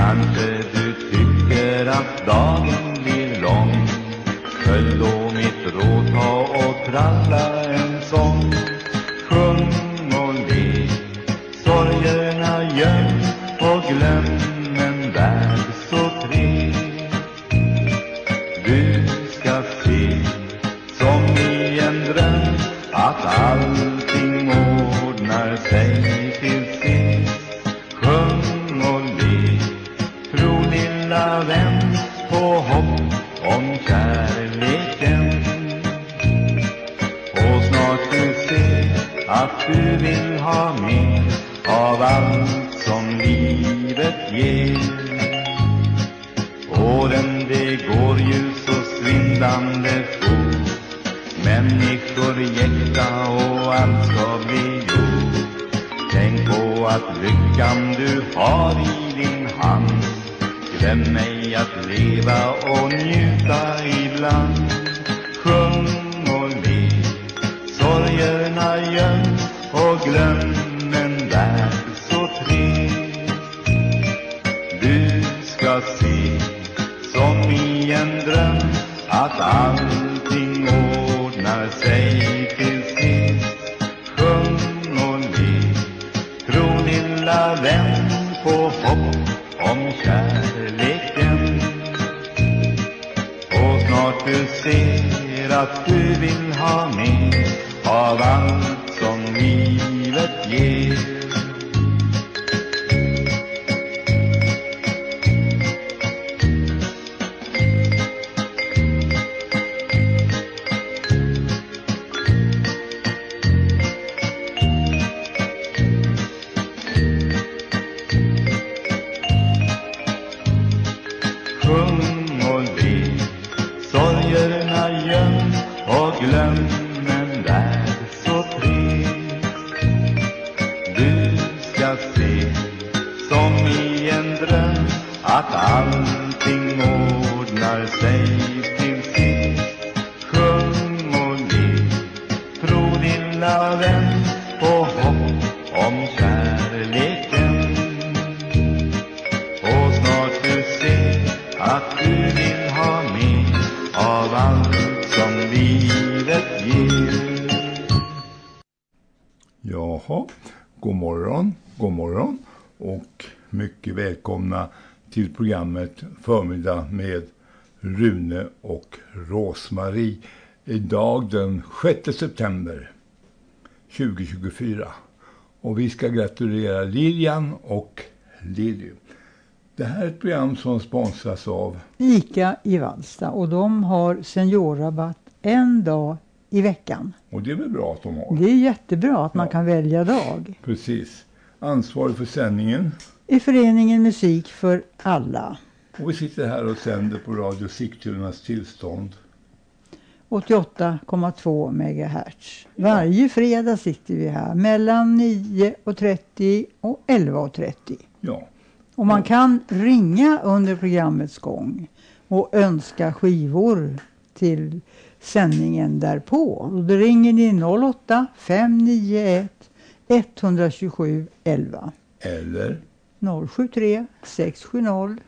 Kanske du tycker att dagen blir lång. Följ då mitt råd, ta och tralla en sång. Sjung och le, sorgerna göm och glöm en värld så trevlig. Du ska se som i en dröm att allting ordnar sig till sist. Sjung och le, tro lilla vän på hopp om kärleken. Och snart du ser att du vill ha mer av allt som livet ger. Åren det går ju så svindlande fort. Människor jäkta och allt ska bli gjort. Tänk på att lyckan du har i din hand. Glöm mig att leva och njuta ibland. Sjung och le, sorgerna göm och glöm en värld så trevlig. Du ska se som i en dröm att allting ordnar sig till sist. Sjung och le, tro lilla vän på hopp om kärleken. Och snart du ser att du vill ha mer av allt som livet ger. God morgon och mycket välkomna till programmet Förmiddag med Rune och Rosmarie. Idag den 6 september 2024. Och vi ska gratulera Lilian och Lilly. Det här är ett program som sponsras av ICA i Vallsta och de har seniorrabatt en dag i veckan. Och det är väl bra att de har? Det är jättebra att man kan välja dag. Precis. Ansvarig för sändningen i föreningen Musik för alla. Och vi sitter här och sänder på Radio Sigtunas tillstånd 88,2 MHz. Varje fredag sitter vi här mellan 9:30 och 11:30. Ja. Och man kan ringa under programmets gång och önska skivor till sändningen därpå. Och då ringer ni 08 591 127 11. Eller 073 670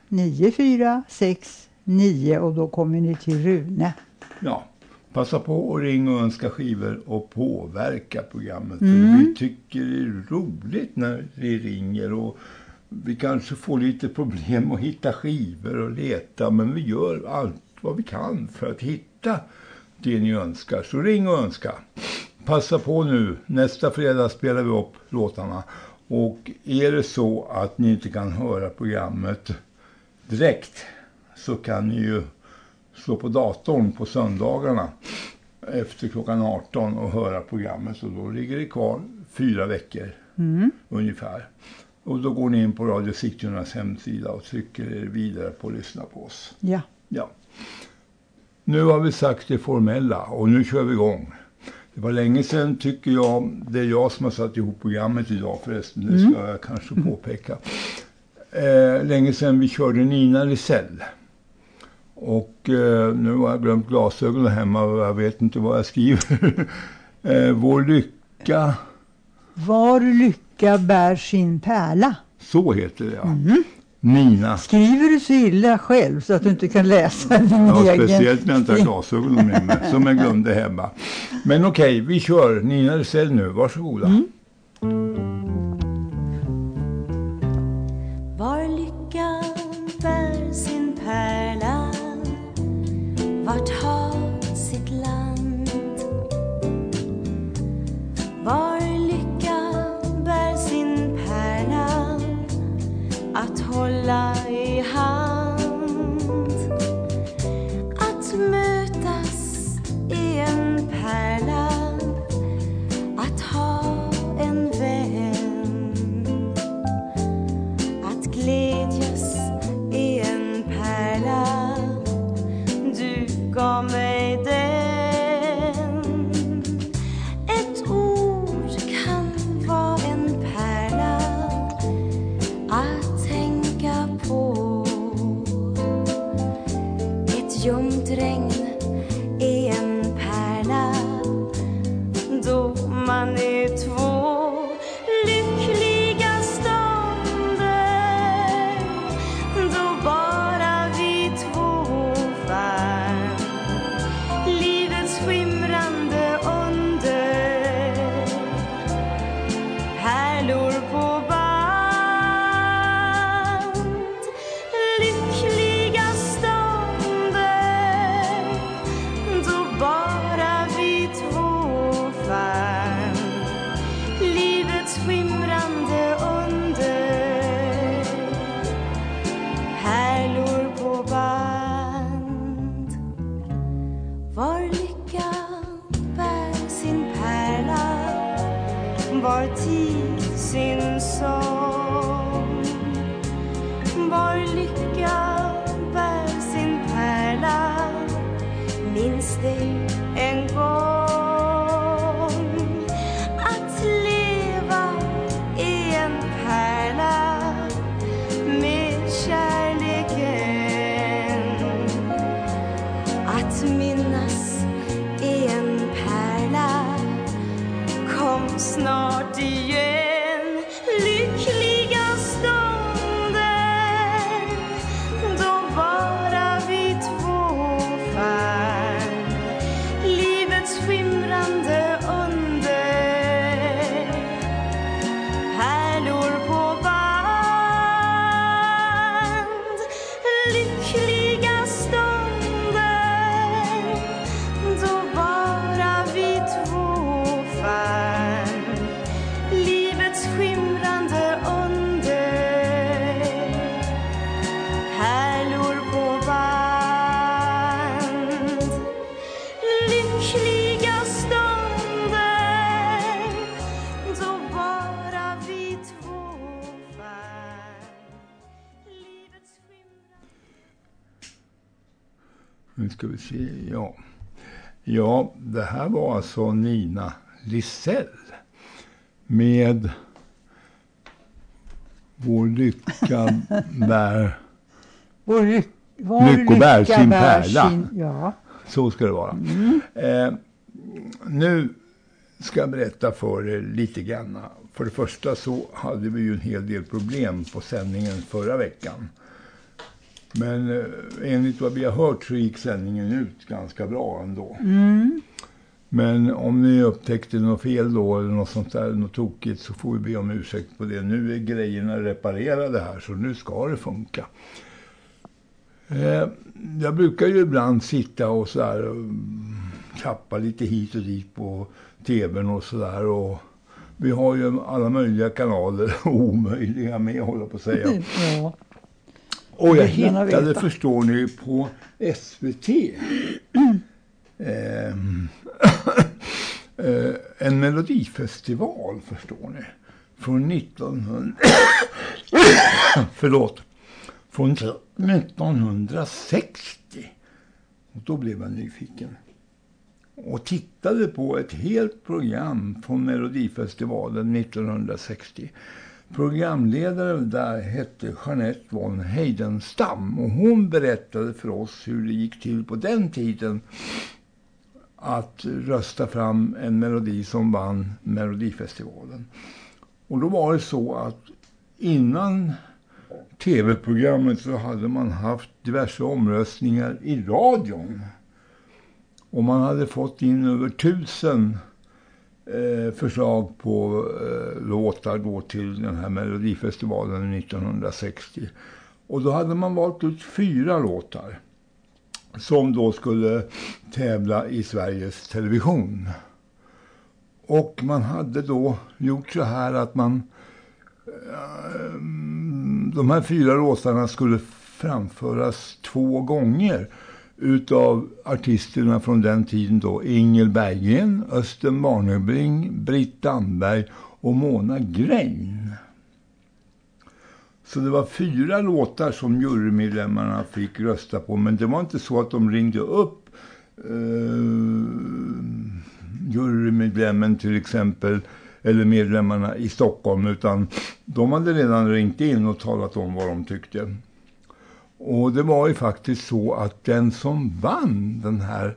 9469 och då kommer ni till Rune. Ja, passa på att ringa och önska skivor och påverka programmet. För vi tycker det är roligt när vi ringer och vi kanske får lite problem att hitta skivor och leta. Men vi gör allt vad vi kan för att hitta det ni önskar. Så ring och önska. Passa på nu. Nästa fredag spelar vi upp låtarna. Och är det så att ni inte kan höra programmet direkt så kan ni ju slå på datorn på söndagarna efter klockan 18 och höra programmet. Och då ligger det kvar 4 veckor ungefär. Och då går ni in på Radio Sigtunas hemsida och trycker er vidare på att lyssna på oss. Ja. Ja. Nu har vi sagt det formella och nu kör vi igång. Det var länge sedan tycker jag, det är jag som har satt ihop programmet idag förresten, det ska jag kanske påpeka. Länge sedan vi körde Nina Risell. Och nu har jag glömt glasögonen hemma och jag vet inte vad jag skriver. Vår lycka... Var lycka bär sin pärla. Så heter det, ja. Nina. Skriver du så illa själv så att du inte kan läsa din egen? Speciellt när jag inte har glasögon med mig, som jag glömde hemma. Men okej, vi kör Nina Risell nu. Varsågoda. Var lyckan bär sin pärla, vart har sitt land. Var lyckan bär sin pärla, att hålla i hand. Att mötas i en pärla, att ha en vän. Att glädjas i en pärla, du gav mig den. Ett ord kan vara en pärla att tänka på. Ett ljumt regn är en pärla, då man är två. Lyckliga stunder, då bara vi två fann livets skimrande under. Pärlor på band. Lyckliga stunder, då bara vi två fann livets skimrande under. Pärlor på band. Var lyckan bär sin pärla, var tid sin sång. Var lyckan bär sin pärla, minns det en gång. Att leva i en pärla med kärleken. Att minnas i en pärla, kom snart igen. Lyckliga stunder, då bara vi två fann livets skimrande under. Pärlor på band. Lyckliga stunder, då bara vi två fann livets skimrande under. Pärlor på band. Lyckliga stunder, då bara vi två fann livets skimrande. Nu ska vi se, ja, det här var alltså Nina Risell med Vår lycka bär lyckobär sin pärla. Ja. Så ska det vara. Nu ska jag berätta för er lite grann. För det första så hade vi ju en hel del problem på sändningen förra veckan. Men enligt vad vi har hört så gick sändningen ut ganska bra ändå. Men om ni upptäckte något fel då eller något sånt där, något tokigt, så får vi be om ursäkt på det. Nu är grejerna reparerade här, så nu ska det funka. Jag brukar ju ibland sitta och så här och klappa lite hit och dit på tvn och så där, och vi har ju alla möjliga kanaler och omöjliga med, håller på att säga. Ja. Och jag hittade, förstår ni, på SVT en melodifestival, förstår ni, från 1960. Och då blev jag nyfiken och tittade på ett helt program från Melodifestivalen 1960. Programledare där hette Jeanette von Heidenstam, och hon berättade för oss hur det gick till på den tiden att rösta fram en melodi som vann Melodifestivalen. Och då var det så att innan tv-programmet så hade man haft diverse omröstningar i radion. Och man hade fått in över 1000 förslag på låtar då till den här Melodifestivalen 1960. Och då hade man valt ut 4 låtar som då skulle tävla i Sveriges Television. Och man hade då gjort så här att man de här 4 låtarna skulle framföras 2 gånger utav artisterna från den tiden då. Ingel Berggren, Östen Warnerbring, Britt Damberg och Mona Grain. Så det var 4 låtar som jurymedlemmarna fick rösta på. Men det var inte så att de ringde upp jurymedlemmen till exempel, eller medlemmarna i Stockholm, utan de hade redan ringt in och talat om vad de tyckte. Och det var ju faktiskt så att den som vann den här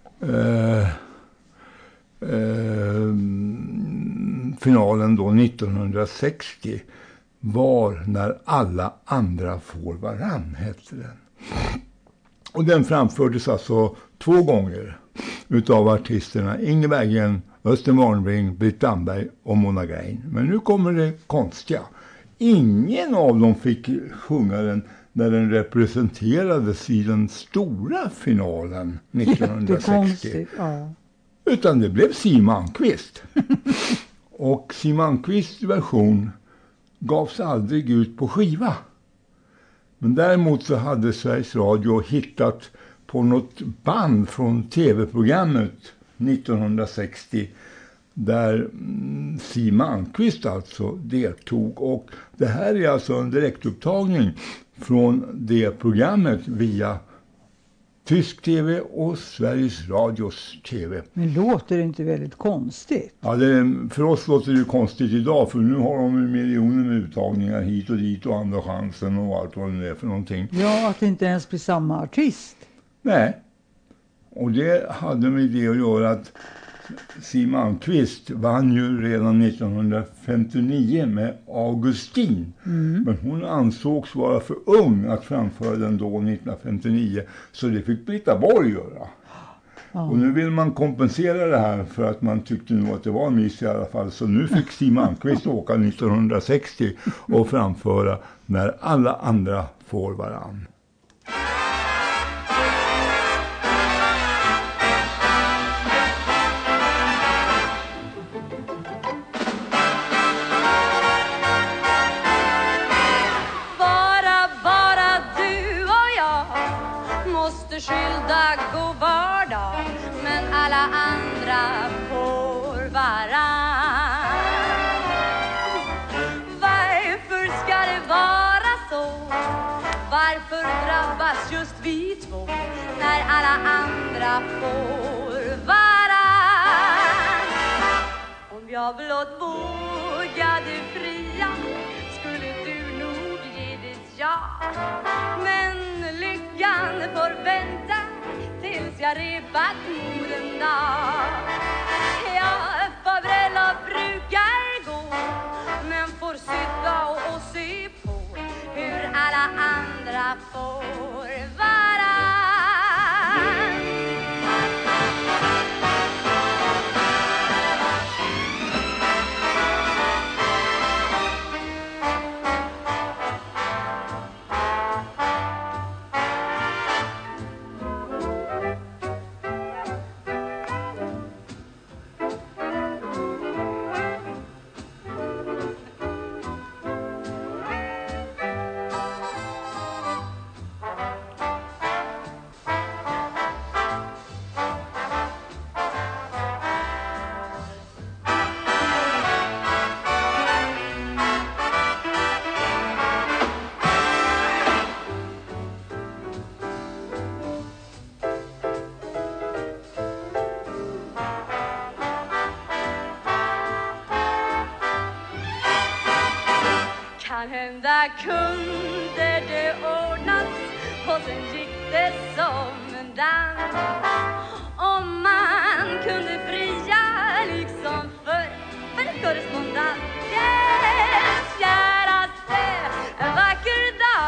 finalen då 1960 var När alla andra får varann, hette den. Och den framfördes alltså 2 gånger utav artisterna Ingel Berggren, Östen Warnerbring, Britt Damberg och Mona Grain. Men nu kommer det konstiga. Ingen av dem fick sjunga den när den representerades i den stora finalen 1960. Ja. Utan det blev Siw Malmkvist. Och Siw Malmkvists version gavs aldrig ut på skiva. Men däremot så hade Sveriges Radio hittat på något band från tv-programmet 1960 där Siw Malmkvist alltså deltog. Och det här är alltså en direktupptagning från det programmet via tysk tv och Sveriges Radios tv. Men låter det inte väldigt konstigt? Ja, för oss låter det konstigt idag, för nu har de miljoner med uttagningar hit och dit och Andra chansen och allt vad det är för någonting. Ja, att det inte ens blir samma artist. Nej, och det hade med det att göra att Siw Malmkvist vann ju redan 1959 med Augustin. Men hon ansågs vara för ung att framföra den då 1959. Så det fick Britta Borg göra. Och nu vill man kompensera det här för att man tyckte nog att det var en miss i alla fall. Så nu fick Siw Malmkvist åka 1960 och framföra När alla andra får varann. Skilda god vardag, men alla andra får varann. Varför ska det vara så? Varför drabbas just vi två när alla andra får varann? Om jag blott vågade fria skulle du nog ge det ja. Men lyckan får vänta tills jag repat moden dag. Ja, farbröllop brukar gå, men får sitta och se på hur alla andra får varann. Kanhända kunde det ordnas och sen gick det som en dans. Om man kunde fria liksom för korrespondens. Yes, käraste, en vacker dag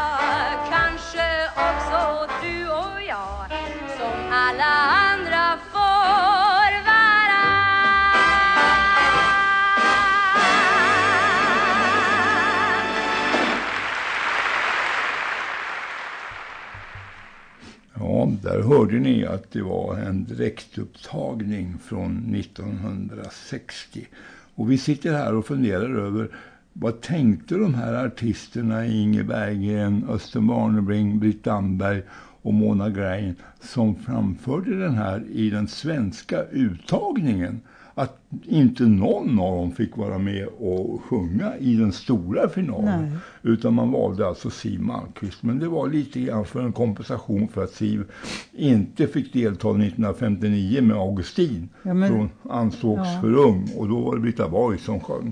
Ja, där hörde ni att det var en direktupptagning från 1960. Och vi sitter här och funderar över vad tänkte de här artisterna Inge Berggren, Östen Warnerbring, Britt Damberg och Mona Grein som framförde den här i den svenska uttagningen. Att inte någon av dem fick vara med och sjunga i den stora finalen. Nej. Utan man valde alltså Siw Malmkvist. Men det var lite grann för en kompensation för att Siw inte fick delta 1959 med Augustin. Ja, men, hon ansågs för ung och då var det Britta Borg som sjöng.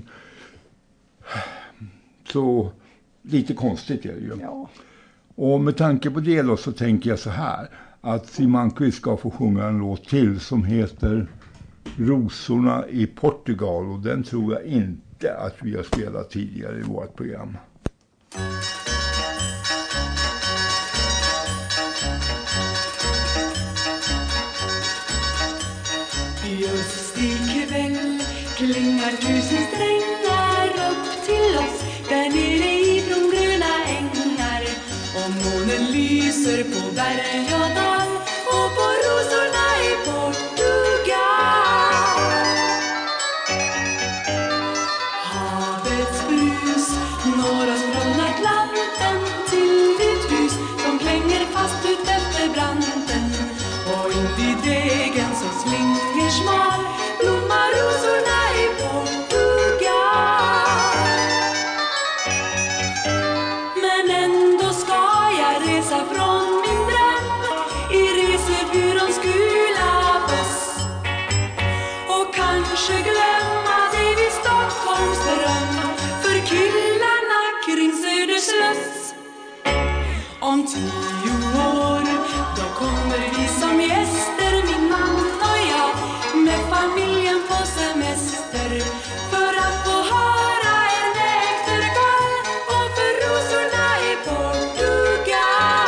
Så lite konstigt är det ju. Ja. Och med tanke på det då så tänker jag så här. Att Siw Malmkvist ska få sjunga en låt till som heter Rosorna i Portugal. Och den tror jag inte att vi har spelat tidigare i vårt program. Just ikväll klingar tusen strängar upp till oss där nere ifrån gröna ängar. Och månen lyser på berg och dal och på rosorna i Portugal. Havets brus når oss från Atlanten till ditt hus som klänger fast ut efter branten. Och in vid vägen som slinger smal blommar rosorna i Portugal. Men ändå ska jag resa från min dröm i resebyråns gula buss. Och kanske glömma dig vid Stockholms dröm för killarna kring Södersluss. Om 10 år då kommer vi som gäster, min man och jag, med familjen på semester, för att få höra en näktergal och för rosorna i Portugal.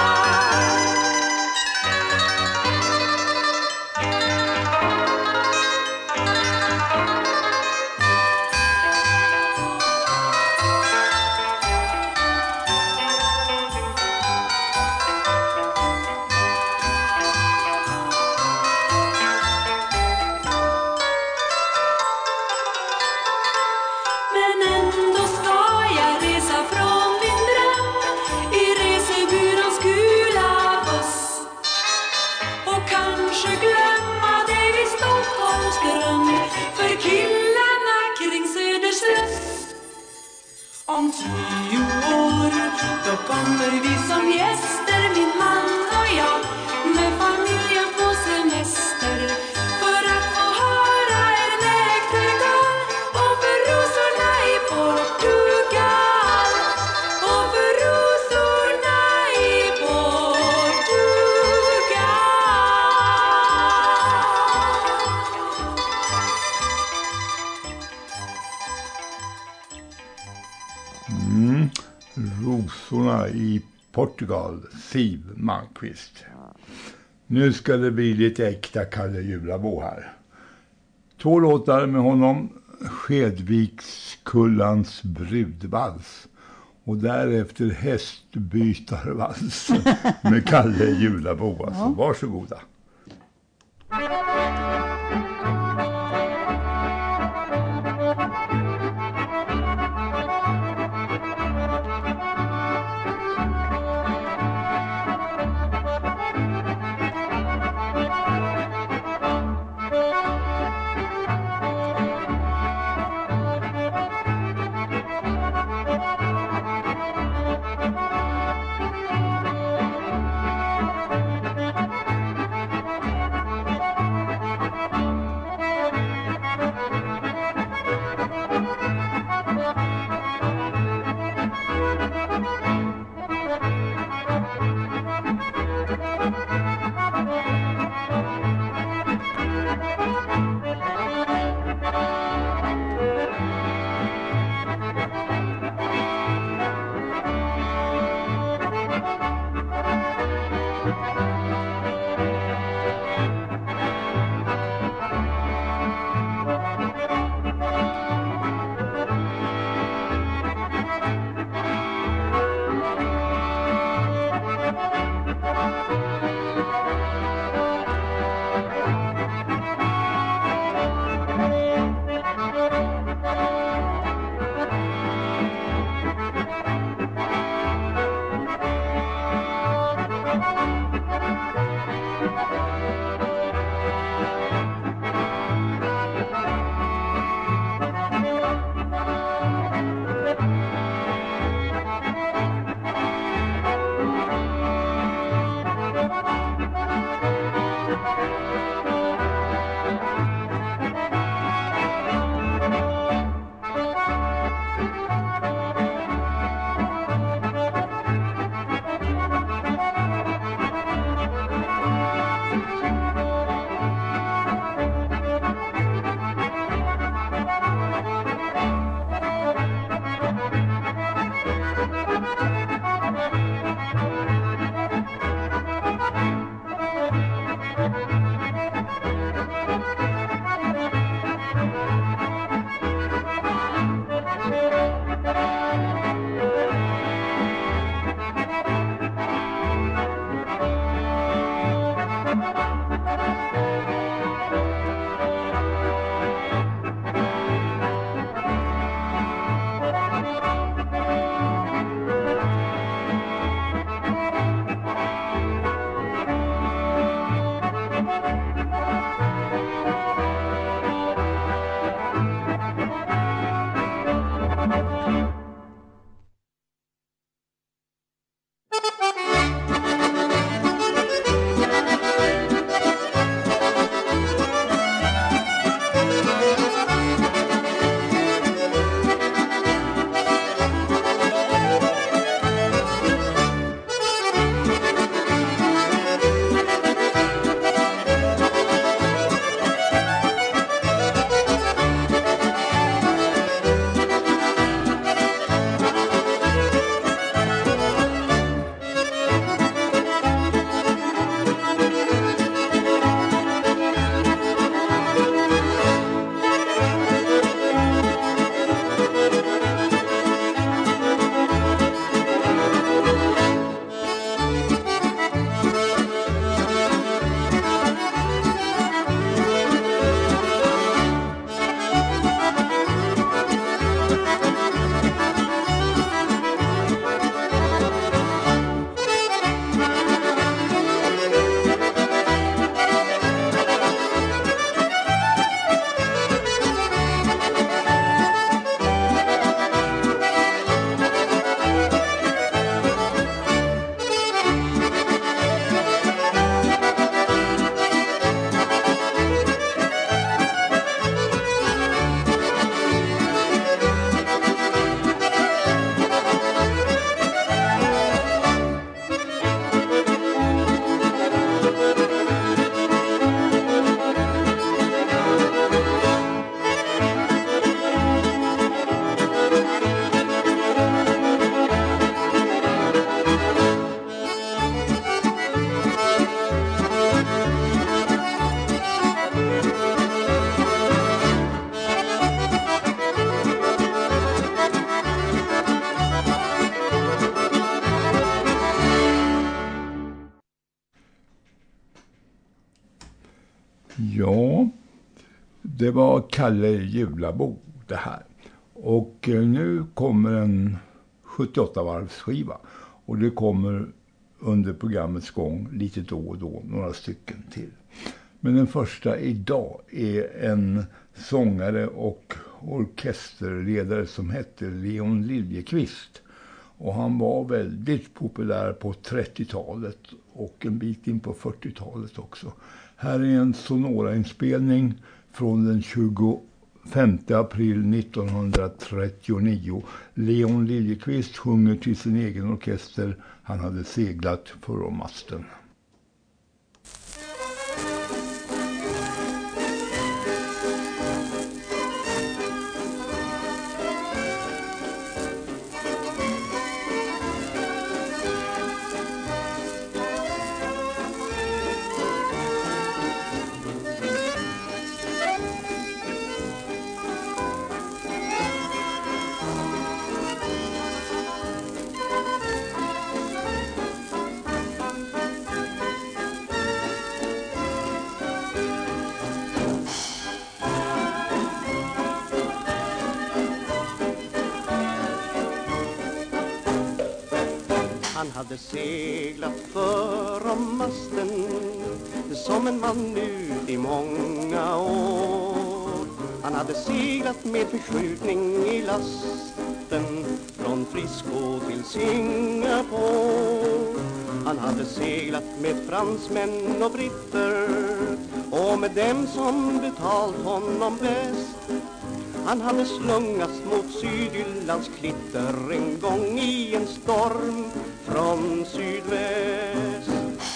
Om 10 år då kommer vi som gäster, min man och jag, med familjen på semester, för att få höra en näktergal och för rosorna i Portugal. Och för rosorna i Portugal. Rosorna i Portugal, Siw Malmkvist. Nu ska det bli lite äkta Kalle Julabo här. 2 låtar med honom, Skedvikskullans brudvals och därefter hästbytarvals med Kalle Julabo. Alltså, varsågoda. Ja, det var Kalle Julabo det här. Och nu kommer en 78-varvsskiva. Och det kommer under programmets gång lite då och då några stycken till. Men den första idag är en sångare och orkesterledare som hette Leon Liljeqvist. Och han var väldigt populär på 30-talet och en bit in på 40-talet också. Här är en Sonora-inspelning från den 25 april 1939. Leon Liljeqvist sjunger till sin egen orkester. Han hade seglat för om masten. Han hade seglat för om masten som en man ut i många år. Han hade seglat med förskjutning i lasten från Frisco till Singapore. Han hade seglat med fransmän och britter och med dem som betalt honom bäst. Han hade slungats mot Sydjyllands klitter en gång i en storm från sydväst.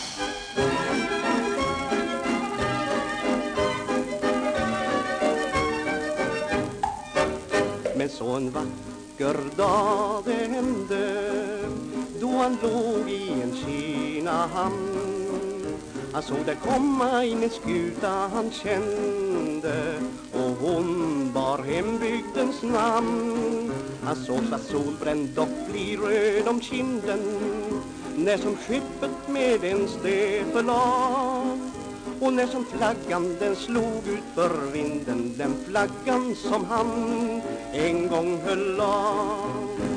Men så en vacker dag det hände då han låg i en Kinahamn. Han såg där komma in en skuta han kände och hon bar hembygdens namn. Han såg så solbränd och blir röd om kinden när som skeppet med en sted förlag. Och när som flaggan den slog ut för vinden, den flaggan som han en gång höll av.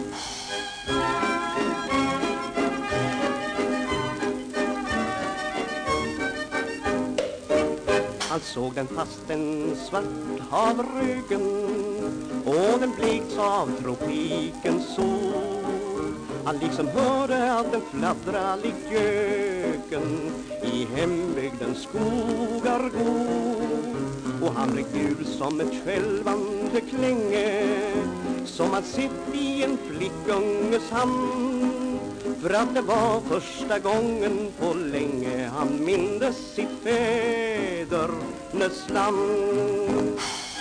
Han såg den fast en svart havröken och den blekts av tropikens sol. Han liksom hörde att den fladdra likt göken i hembygdens skogar gå. Och han blev gul som ett skälvande klänge som han sett i en flickunges hand. För att det var första gången på länge han mindes sitt fädernes land.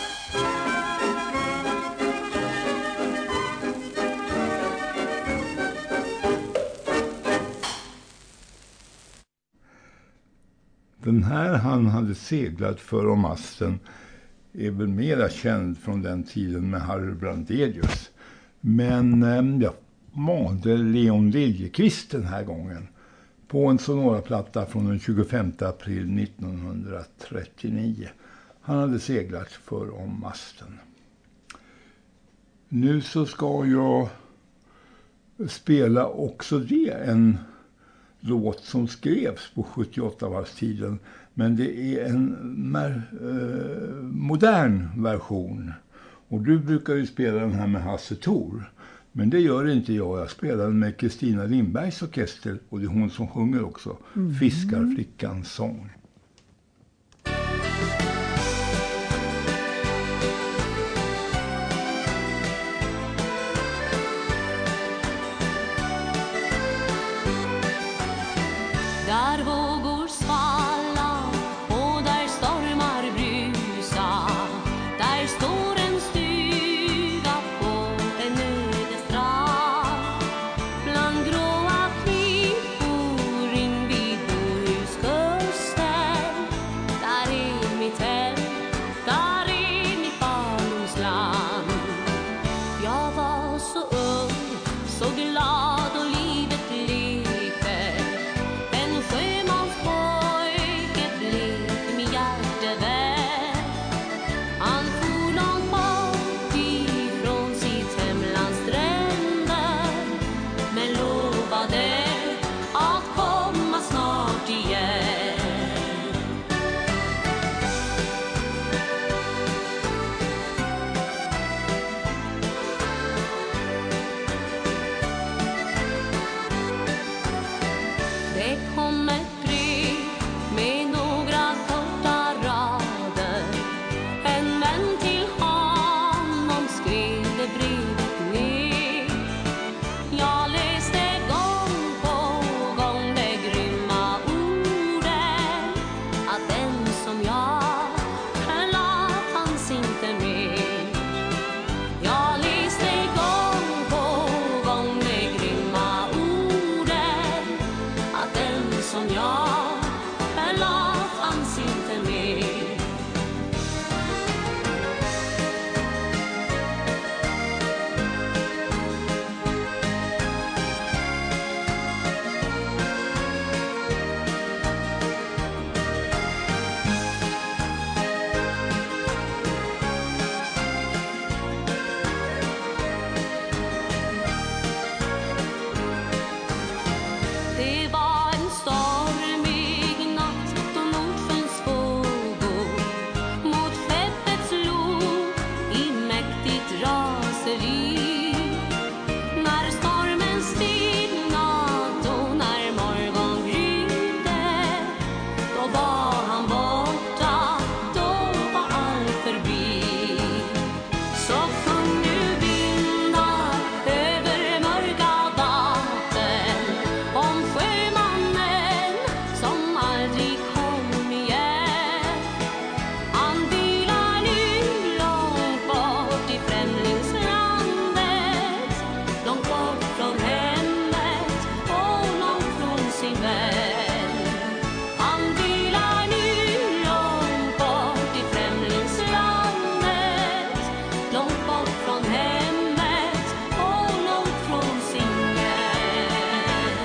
Den här han hade seglat för om masten är väl mera känd från den tiden med Harry Brandelius. Men jag valde Leon Liljeqvist den här gången på en Sonora-platta från den 25 april 1939. Han hade seglat för om masten. Nu så ska jag spela också det en låt som skrevs på 78-varvstiden. Men det är en modern version. Och du brukar ju spela den här med Hasse Thor. Men det gör inte jag. Jag spelar den med Kristina Lindbergs orkester. Och det är hon som sjunger också. Fiskarflickans sång. Där vågor svalla och där stormar brusa, där står en stuga på en öde strand. Bland gråa klippor invid Bohuskusten, där är mitt hem, där är mitt barndomsland. Jag var så ung, så glad och livet lekte. En sjöman som jag, per lat fanns inte med. Det var en stormig natt då Nordsjöns vågor mot skeppet slog i mäktigt raseri. När stormen stilnat och när morgon grydde, då var han borta, då var allt förbi. Så sjung nu vindar över mörka vatten om sjömannen som aldrig kom igen. Han vilar nu långt bort i främlingslandet, långt bort från hemmet och långt från sin vän. Han vilar nu långt bort i främlingslandet, långt bort från hemmet och långt från sin vän.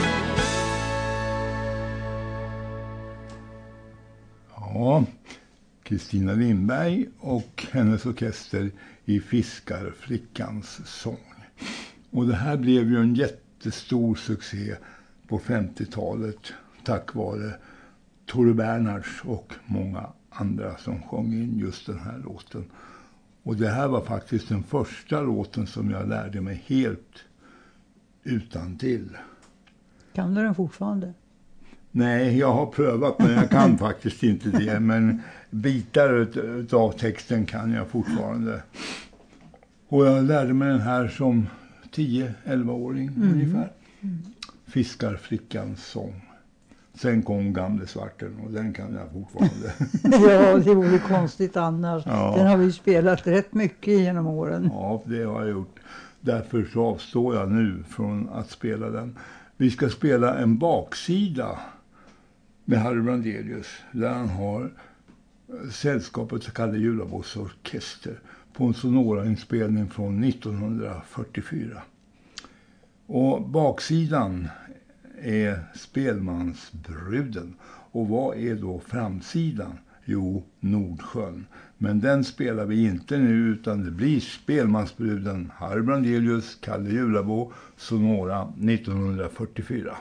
Ja, Kristina Lindberg och hennes orkester i Fiskarflickans sång. Och det här blev ju en jättestor succé på 50-talet tack vare Tore Bernhards och många andra som sjöng in just den här låten. Och det här var faktiskt den första låten som jag lärde mig helt utantill. Kan du den fortfarande? Nej, jag har prövat men jag kan faktiskt inte det. Men bitar av texten kan jag fortfarande. Och jag lärde mig den här som 10-11-åring ungefär. Fiskarflickans sång. Sen kom Gamle Svarten och den kan jag fortfarande. Ja, det vore konstigt annars. Ja. Den har vi spelat rätt mycket genom åren. Ja, det har jag gjort. Därför så avstår jag nu från att spela den. Vi ska spela en baksida med Harry Brandelius där han har sällskapet så kallade Julabos orkester på en Sonora-inspelning från 1944. Och baksidan är Spelmansbruden. Och vad är då framsidan? Jo, Nordsjön. Men den spelar vi inte nu utan det blir Spelmansbruden, Harry Brandelius, Kalle Julabo, Sonora 1944.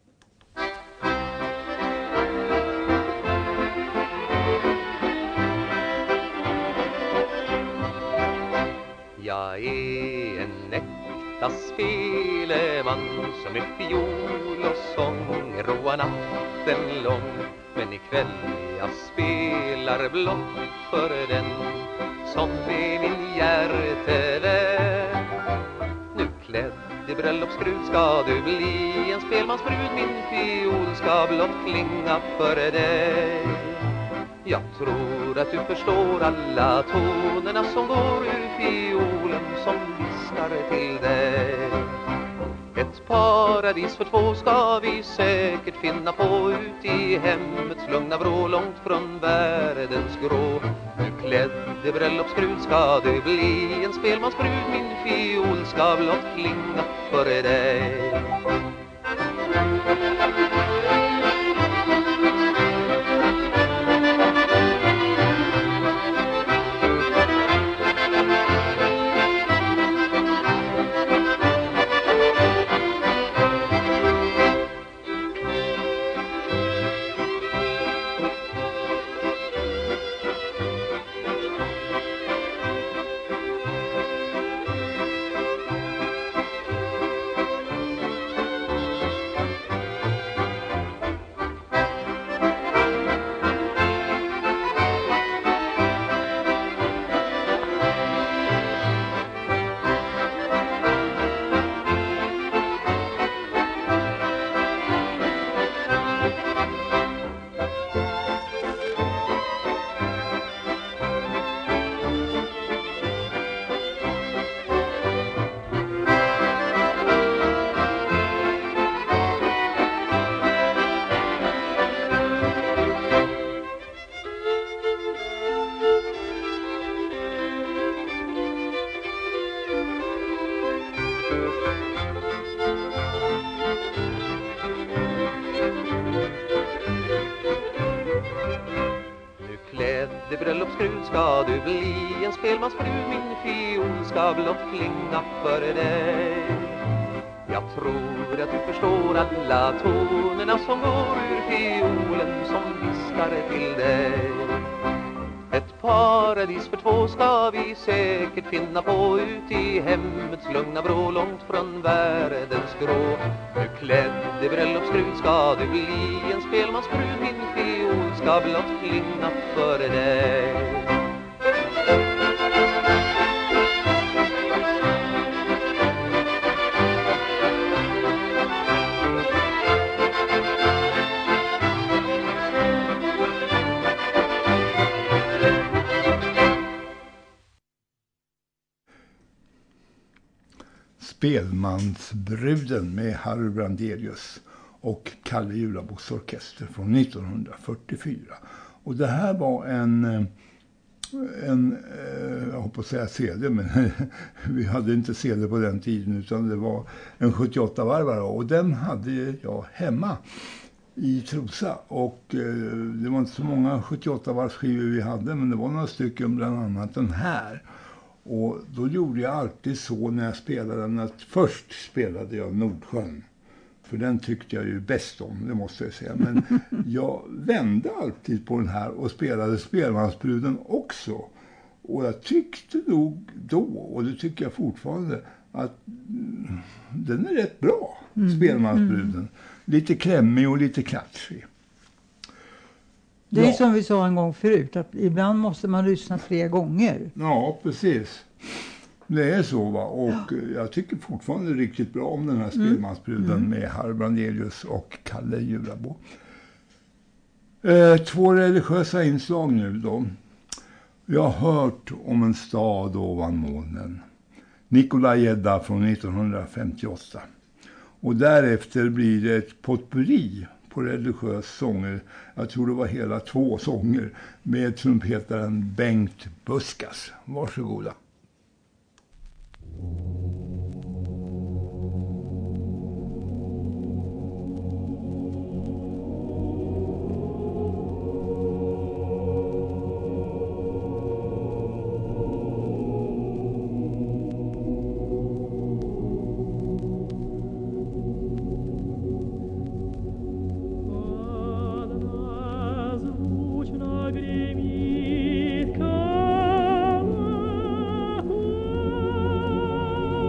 Jag är en äkta speleman som med fiol och sång roar natten lång. Men ikväll jag spelar blott för den som är min hjärtevän. Nu klädd i bröllopsbrud ska du bli en spelmansbrud. Min fiol ska blott klinga för dig. Jag tror att du förstår alla tonerna som går ur fiolen som viskar till dig. Ett paradis för två ska vi säkert finna på ut i hemmets lugna vrå långt från världens grå. Nu klädd i bröllopsbrud ska du bli en spelmansbrud. Min fiol ska blott klinga för dig. bröllopsbrud ska du bli. En spelmansbrud, min fiol ska blott klinga för dig. Jag tror att du förstår alla tonerna som går ur fiolen som viskar till dig. Ett paradis för två ska vi säkert finna på ut i hemmets lugna vrå, långt från världens grå. Nu klädd i bröllopsbrud ska du bli. En spelmansbrud, min fiol ska blott klinga för dig. Spelmansbruden med Harry Brandelius och Kalle Julabos orkester från 1944. Och det här var en jag hoppas säga CD, men vi hade inte CD på den tiden, utan det var en 78-varvare, och den hade jag hemma i Trosa. Och det var inte så många 78-varvsskivor vi hade, men det var några stycken, bland annat den här. Och då gjorde jag alltid så när jag spelade den, att först spelade jag Nordsjön. För den tyckte jag ju bäst om, det måste jag säga. Men jag vände alltid på den här och spelade Spelmansbruden också. Och jag tyckte nog då, och det tycker jag fortfarande, att den är rätt bra, Spelmansbruden. Lite klämmig och lite klatschig. Det är som vi sa en gång förut, att ibland måste man lyssna 3 gånger. Ja, precis. Det är så, va. Och jag tycker fortfarande riktigt bra om den här Spelmansbruden med Harry Brandelius och Kalle Julabo. 2 religiösa inslag nu då. Jag har hört om en stad ovan molnen. Nikolaj Edda från 1958. Och därefter blir det ett potpourri på religiös sånger. Jag tror det var hela 2 sånger med trumpetaren Bengt Buskas. Varsågoda. Гремит колокол.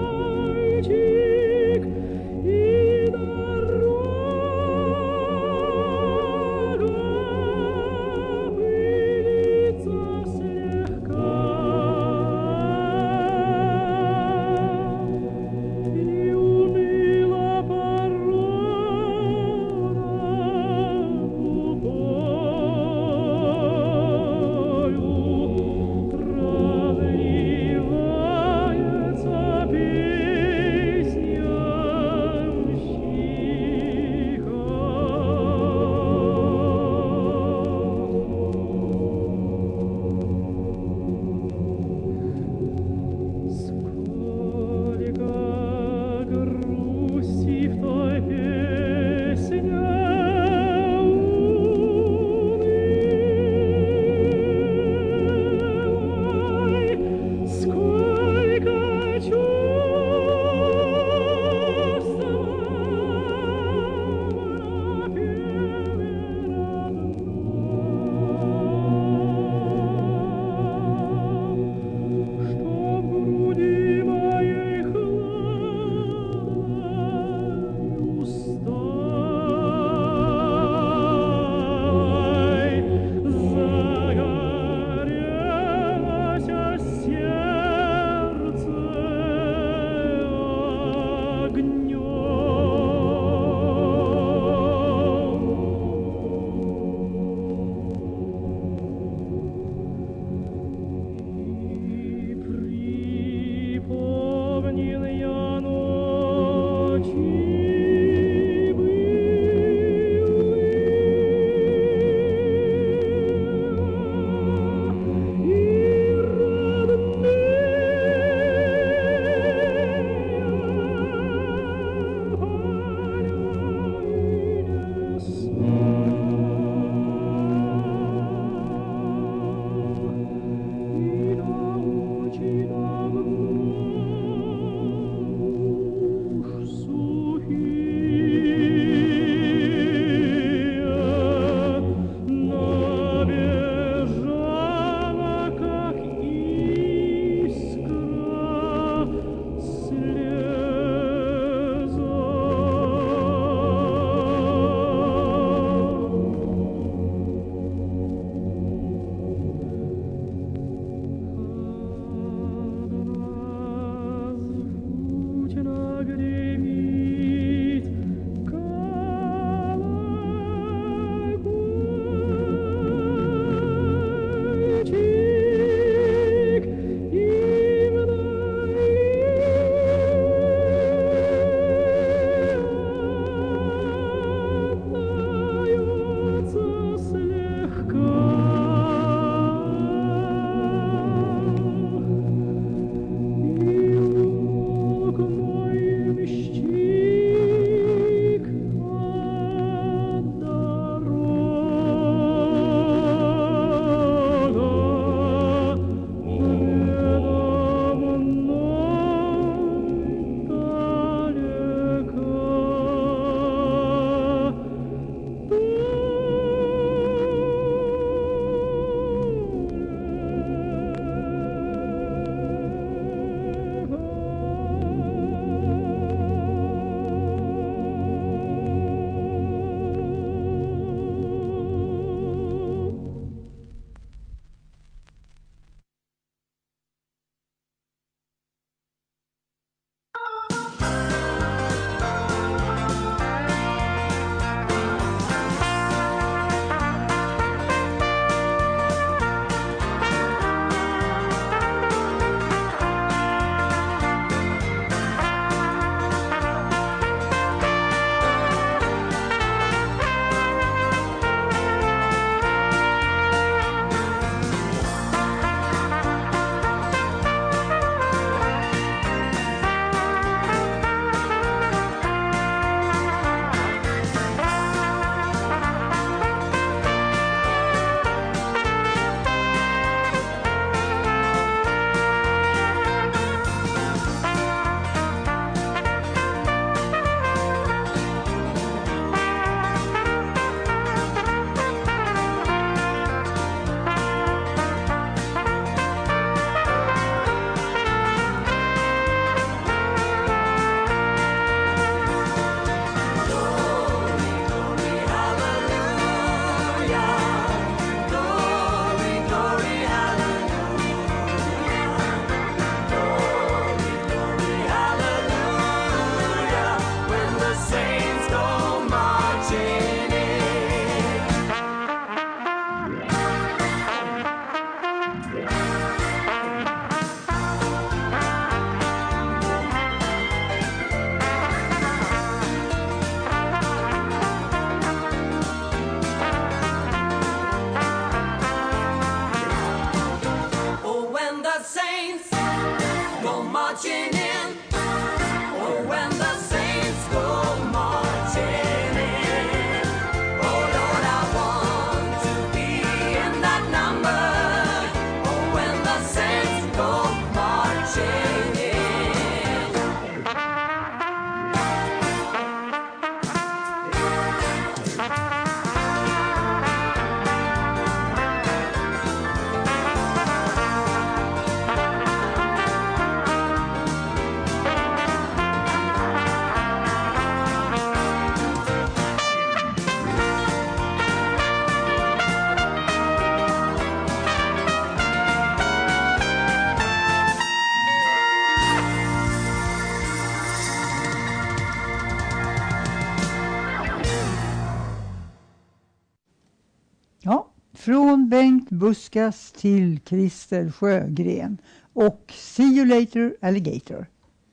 från Bengt Buskas till Christer Sjögren och See You Later Alligator.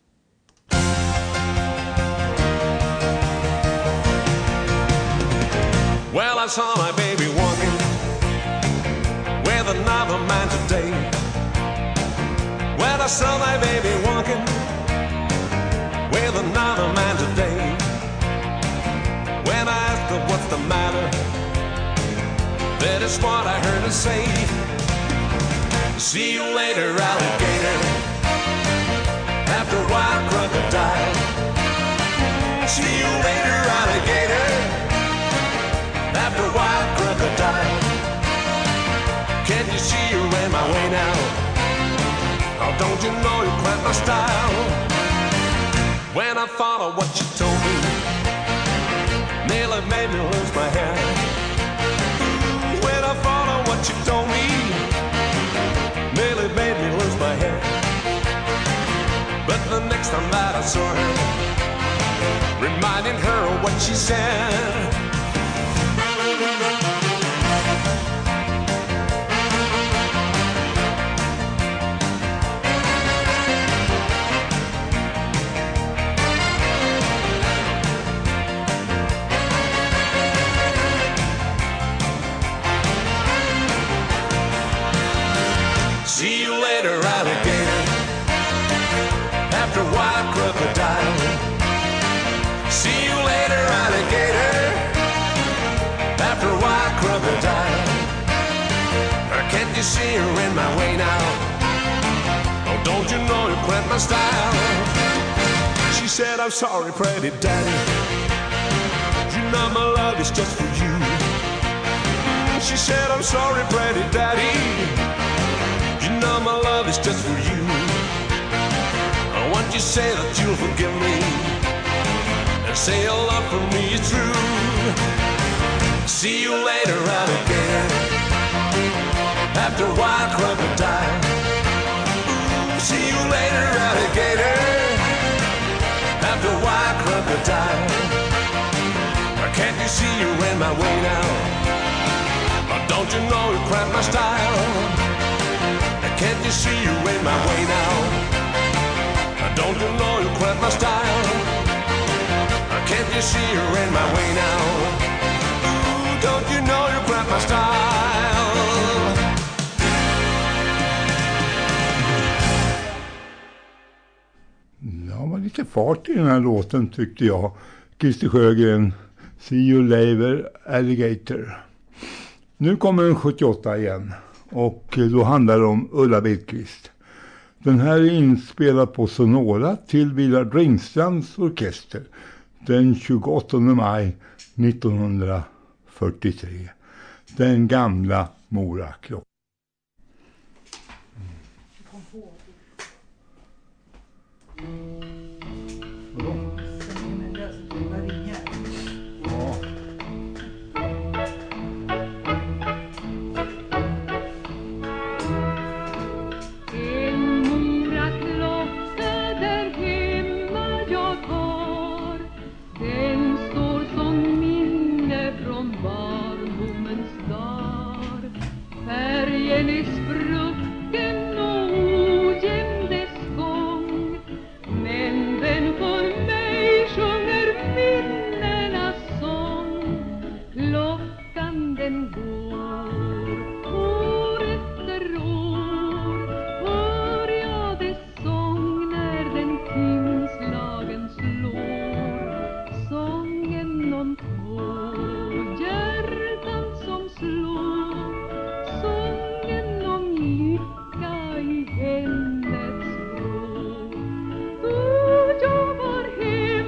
Well, I saw my baby walking with another man today. Well, I saw my baby walking with another man today. When I asked her what's the matter, that is what I heard her say. See you later, alligator, after a while, crocodile. See you later, alligator, after a while, crocodile. Can't you see you're in my way now? Oh, don't you know you cramped my style? When I thought of what you told me, nearly made me lose my head. When I thought of what you told me, nearly made me lose my head. But the next time that I saw her, reminding her of what she said. See you later, alligator, after a while, crocodile. See you later, alligator, after a while, crocodile. Can't you see you're in my way now? Oh, don't you know you cramped my style? She said, I'm sorry, pretty daddy, you know my love is just for you. She said, I'm sorry, pretty daddy, you know my love is just for you. I want you to say that you'll forgive me, and say your love for me is true. See you later, alligator, after a while, crocodile. See you later, alligator, after a while, crocodile. Can't you see you're in my way now? Don't you know you cramped my style? Can't you see you in my way now? Don't you know you cramped my style? Can't you see you're in my way now? Don't you know you cramped my style? Ja, det var lite fart i den här låten tyckte jag. Christer Sjögren, See You Later Alligator. Nu kommer den 78 igen. Och då handlar det om Ulla Billqvist. Den här är inspelad på Sonora till Willard Ringstrands orkester den 28 maj 1943. Den gamla Mora-klockan.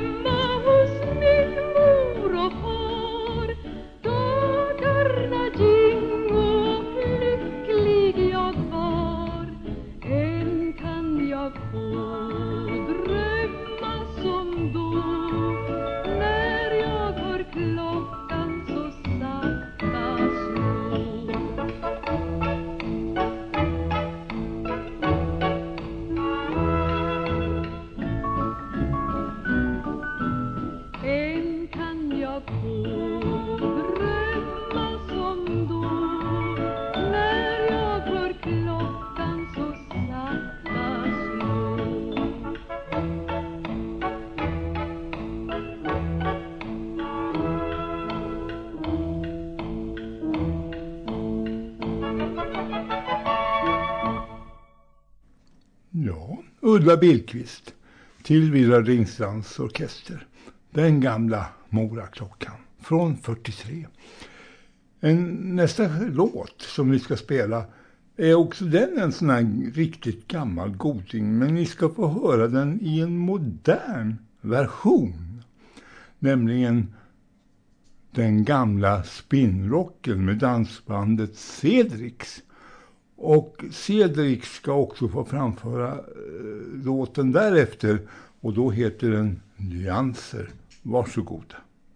Dagarna Ulla Billqvist till Villa Ringstrands orkester. Den gamla Mora-klockan från 43. Nästa låt som vi ska spela är också den en sån här riktigt gammal goding. Men ni ska få höra den i en modern version. Nämligen den gamla spinrocken med dansbandet Cedrics. Och Cedric ska också få framföra låten därefter. Och då heter den Nyanser. Varsågoda.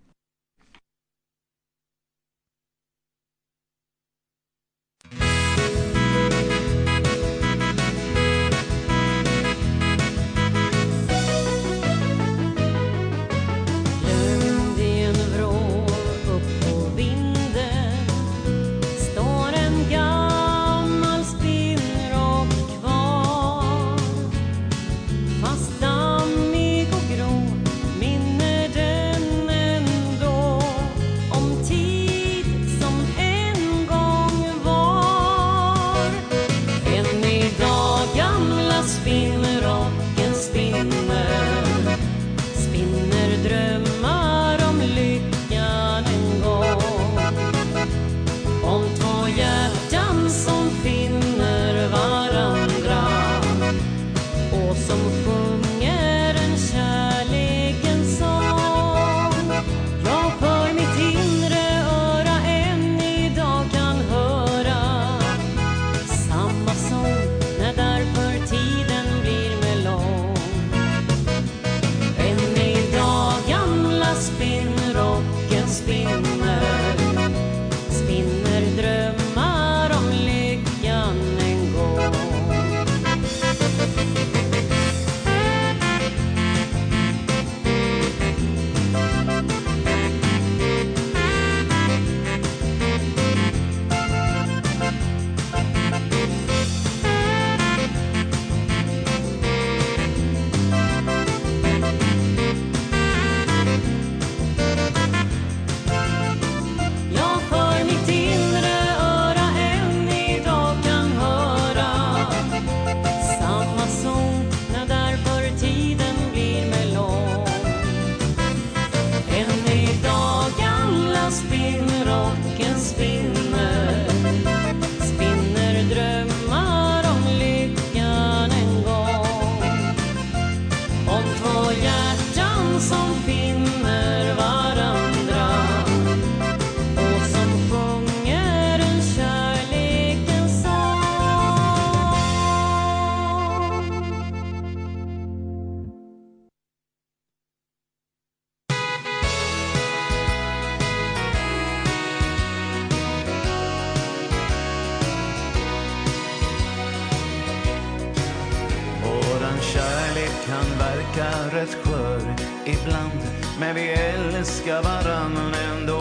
kan verka rätt skör ibland, men vi älskar varann ändå.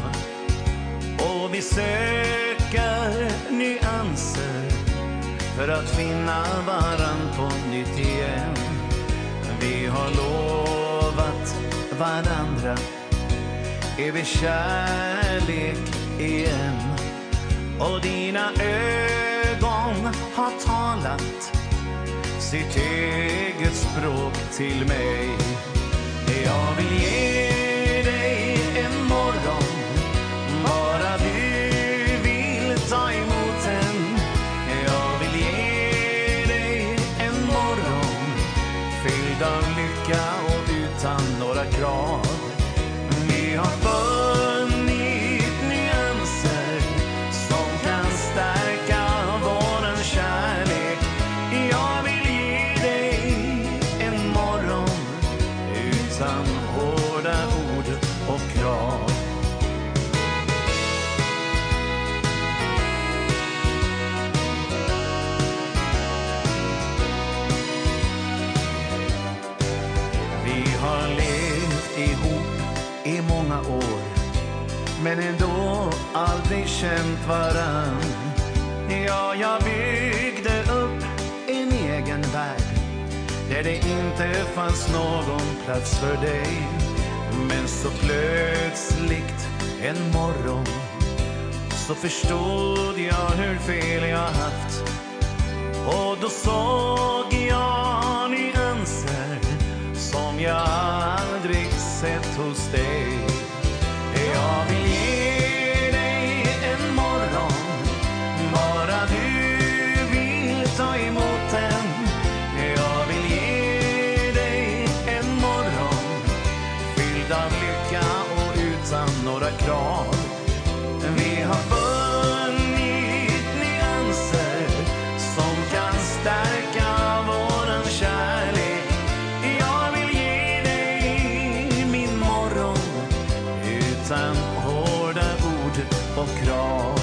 Och vi söker nyanser för att finna varann på nytt igen. Vi har lovat varandra evig kärlek igen. Och dina ögon har talat sitt eget språk till mig. Jag vill ge dig en morgon, bara du vill ta emot den. Jag vill ge dig en morgon fylld av lycka och utan några krav. Vi har funnit nyanser som kan stärka våran kärlek. Jag vill ge dig en morgon utan hårda ord och krav. Vi har levt ihop i många år, men ändå aldrig känt varann. Ja, jag byggde upp en egen värld där det inte fanns någon plats för dig. Men så plötsligt en morgon så förstod jag hur fel jag haft. Och då såg jag will stay. Jag vill ge dig en morgon, bara du vill ta emot den. Jag vill ge dig en morgon, fylld av lycka och utan några krav. Vi har funnit nyanser som kan stärka våran kärlek. Jag vill ge dig min morgon utan hårda ord och krav.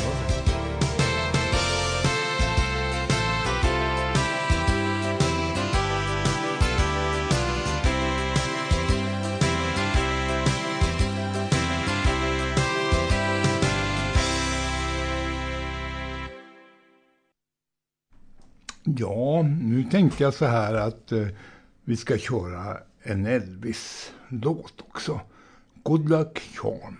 Ja, nu tänkte jag så här att vi ska köra en Elvis-låt också. Good Luck Charm.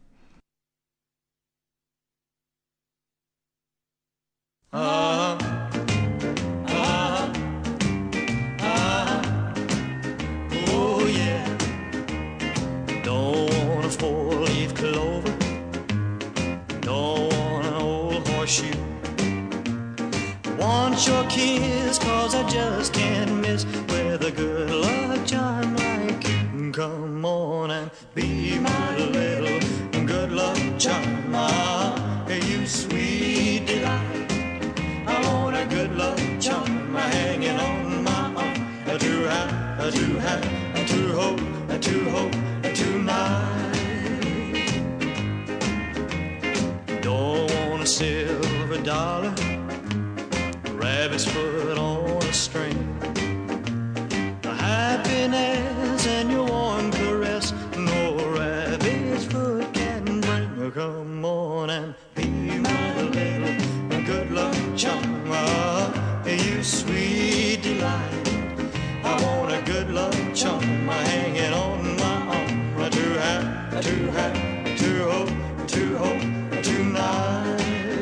Oh yeah. Don't want a four-leaf clover. Don't want an old horseshoe. Want your kiss, cause I just can't miss with a good luck charm like you. Come on and be my little good luck charm. You sweet delight. I want a good luck charm hanging on my arm. To hold tonight. Don't want a silver dollar, rabbit's foot on a string. The happiness and your warm caress, no rabbit's foot can bring. Come on and be my little good luck charm. You sweet delight. I want a good luck charm hanging on my arm. To hold tonight.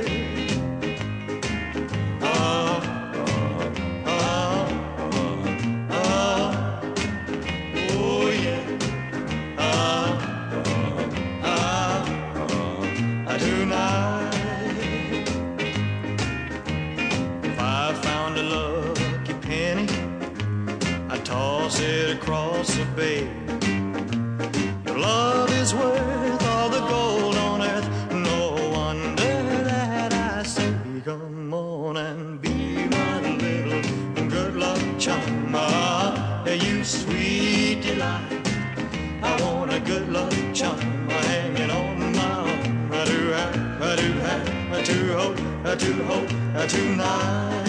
Across the bay. Your love is worth all the gold on earth. No wonder that I say, come on and be my little good luck charm. You sweet delight. I want a good luck charm hanging on my arm. To hold tonight.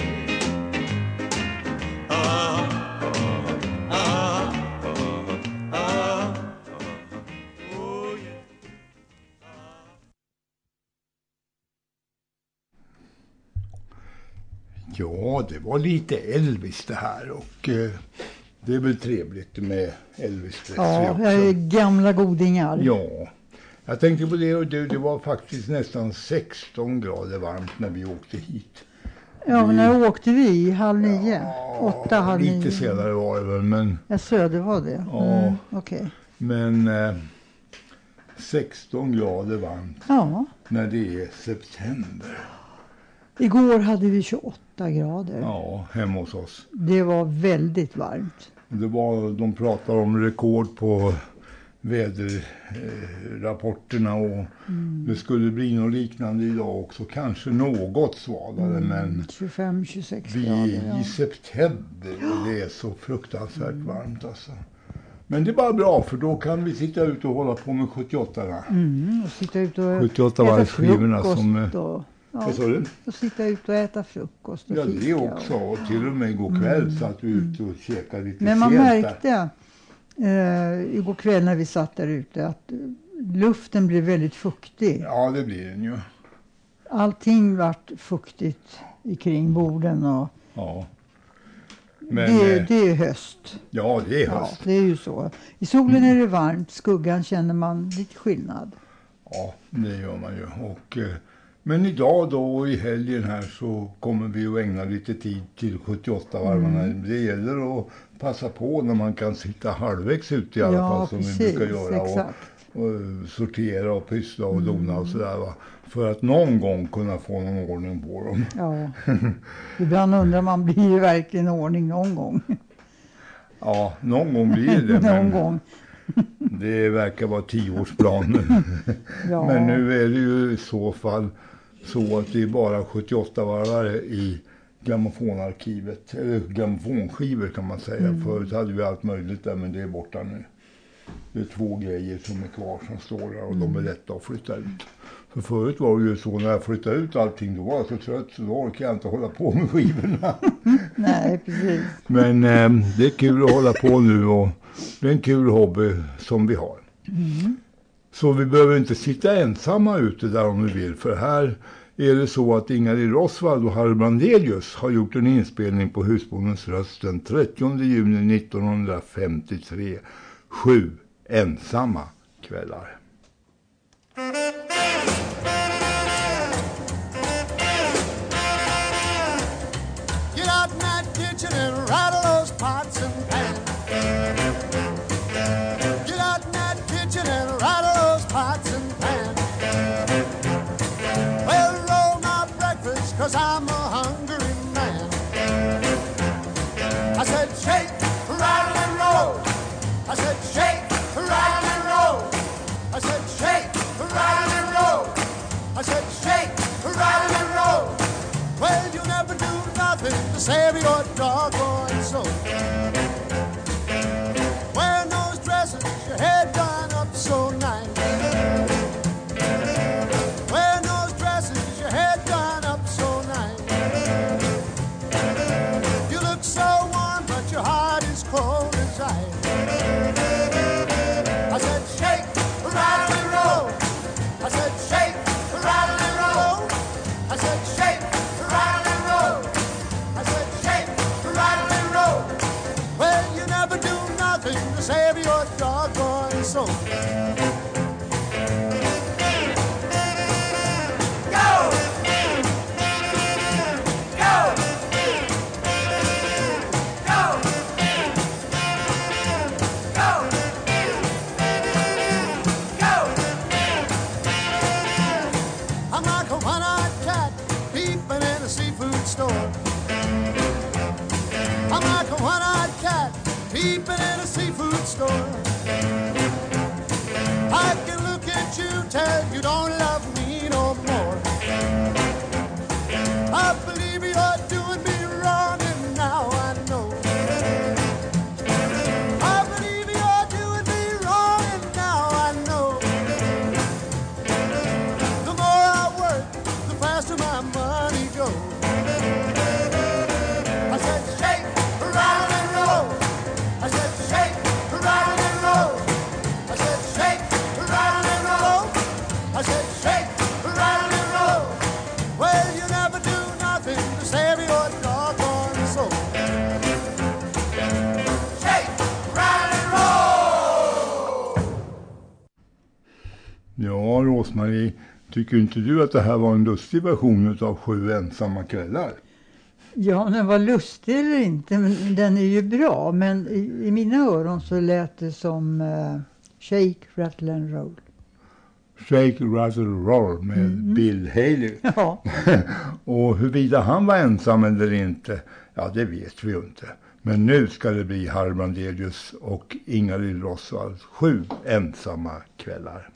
Ja, det var lite Elvis det här och det är väl trevligt med Elvis. Ja, jag är gamla godingar. Ja, jag tänkte på det och det var faktiskt nästan 16 grader varmt när vi åkte hit. Ja, men när åkte vi? 8:30? Ja, 8:30. Lite senare var det väl, men... Ja, söder var det. Ja, okej. Men 16 grader varmt när det är september. Igår hade vi 28 grader. Ja, hemma hos oss. Det var väldigt varmt. De pratar om rekord på väderrapporterna och det skulle bli något liknande idag också. Kanske något svalare, men 25-26 vi grader. är i september och det är så fruktansvärt varmt alltså. Men det är bara bra, för då kan vi sitta ut och hålla på med 78-arna. Och sitta ut och 78 varvskivorna som... Ja, och sitta ut och äta frukost och ja, fika. det också. Och till och med igår kväll satt vi ute och käkade lite. Men man märkte igår kväll när vi satt där ute att luften blev väldigt fuktig. Ja, det blir den ju. Allting vart fuktigt kring borden och ja. Men, det är höst. Ja, det är höst. Ja, det är ju så. I solen är det varmt, skuggan känner man lite skillnad. Ja, det gör man ju. Och Men idag då i helgen här så kommer vi att ägna lite tid till 78-varvarna. Det gäller att passa på när man kan sitta halvvägs ut i alla fall som precis, vi brukar göra. Och sortera och pyssla och dona och sådär va. För att någon gång kunna få någon ordning på dem. Ja, ibland undrar man, blir det verkligen ordning någon gång? Ja, någon gång blir det. Någon gång. Det verkar vara 10-årsplanen. Ja. Men nu är det ju i så fall så att det är bara 78-varvare i grammofonarkivet. Eller grammofonskivor kan man säga. Förut hade vi allt möjligt där, men det är borta nu. Det är 2 grejer som är kvar som står där och de är lätta att flytta ut. För förut var det ju så när jag flyttade ut allting, då var jag så trött så då orkar jag inte hålla på med skivorna. Nej, precis. Men det är kul att hålla på nu och det är en kul hobby som vi har. Så vi behöver inte sitta ensamma ute där om vi vill, för här är det så att Ingrid Rosvald och Harry Brandelius har gjort en inspelning på Husbondens röst den 30 juni 1953. 7 ensamma kvällar. Get out in that kitchen and rattle those pots and pans. Get out in that kitchen and rattle those pots and pans. Well, roll my breakfast, 'cause I'm a hungry man. I said shake, rattle and roll. I said shake, rattle and roll. I said shake, rattle and roll. I said shake, rattle and roll. Well, you never do nothing to save your doggone soul. Wearing those dresses, your head done up so nice. Wearing those dresses, your head done up so nice. You look so warm, but your heart is cold as ice. I said shake, rattle and roll. I said shake, rattle and roll. I said shake, rattle and roll. I said shake, rattle and roll. Well, you never do nothing to save your doggone soul. Go! Go! Go! Go! I'm like a one-eyed cat peeping in a seafood store. I'm like a one-eyed cat peeping in a seafood store. I can look at you, tell you don't love me no more. I believe you're doing me wrong and now I know. I believe you're doing me wrong and now I know. The more I work, the faster my money goes. I said shake, rattle and roll. I said shake, rattle and roll. I said shake, rattle and roll. I said shake, rattle and roll. Well, you never do nothing to save your doggone soul. Shake, rattle and roll. Ja, Rosmarie, tycker inte du att det här var en lustig version av 7 ensamma kvällar? Ja, den var lustig eller inte, men den är ju bra. Men i mina öron så lät det som Shake, Rattle and Roll. Shake, Rattle, Roll med Bill Haley. Ja. Och huruvida han var ensam eller inte, ja det vet vi ju inte. Men nu ska det bli Harry Brandelius och Ingrid Rosvald. 7 ensamma kvällar.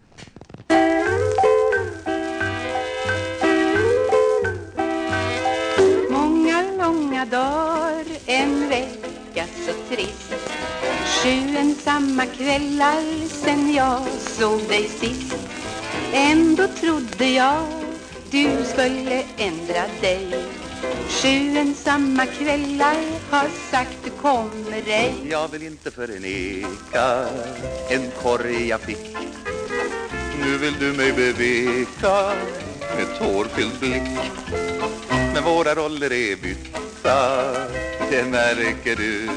Många långa dagar, en vecka så trist. 7 ensamma kvällar sen jag såg dig sist. Ändå trodde jag du skulle ändra dig. 7 ensamma kvällar har sagt du kommer ej. Jag vill inte förneka en korg jag fick. Nu vill du mig beveka med tårfylld blick. Men våra roller är bytta, det märker du.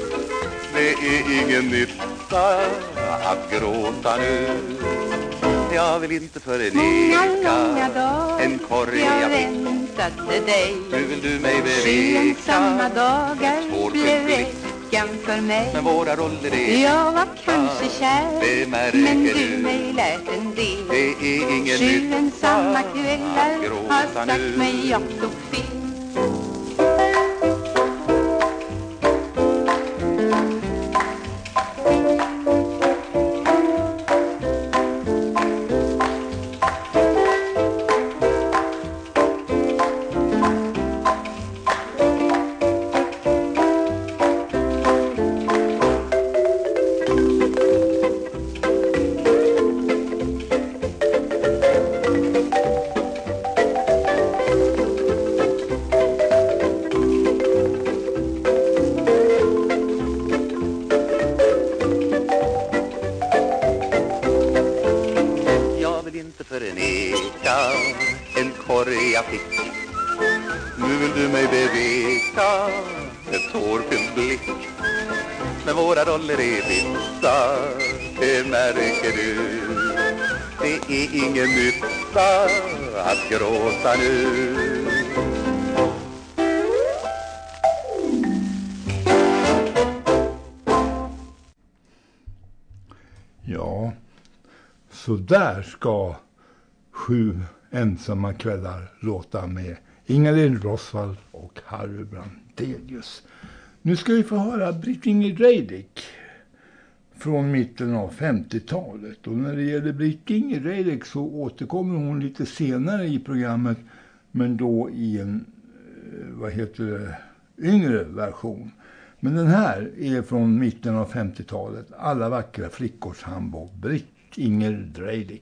Det är ingen nytta att gråta nu. jag vill inte förneka. Många dagar en korg jag väntade dig. Nu vill du mig beveka. 7 ensamma dagar blev veckan för mig. Men våra roller är jag var kanske kär, det märker men du mig lärt en del. Det är ingen 7 ensamma kvällar har sagt nu. mig jag tog fel. En korg jag fick. Nu vill du mig beveka. Ett tårfylld blick. Men våra roller är vissa. Det märker du. Det är ingen nytta att gråta nu. Ja, så där ska 7 ensamma kvällar låta med Ingalill Rosvall och Harry Brandelius. Nu ska vi få höra Britt-Inger Reidik från mitten av 50-talet. Och när det gäller Britt-Inger Reidik så återkommer hon lite senare i programmet, men då i en yngre version. Men den här är från mitten av 50-talet. Alla vackra flickors handbok. Britt-Inger Reidik.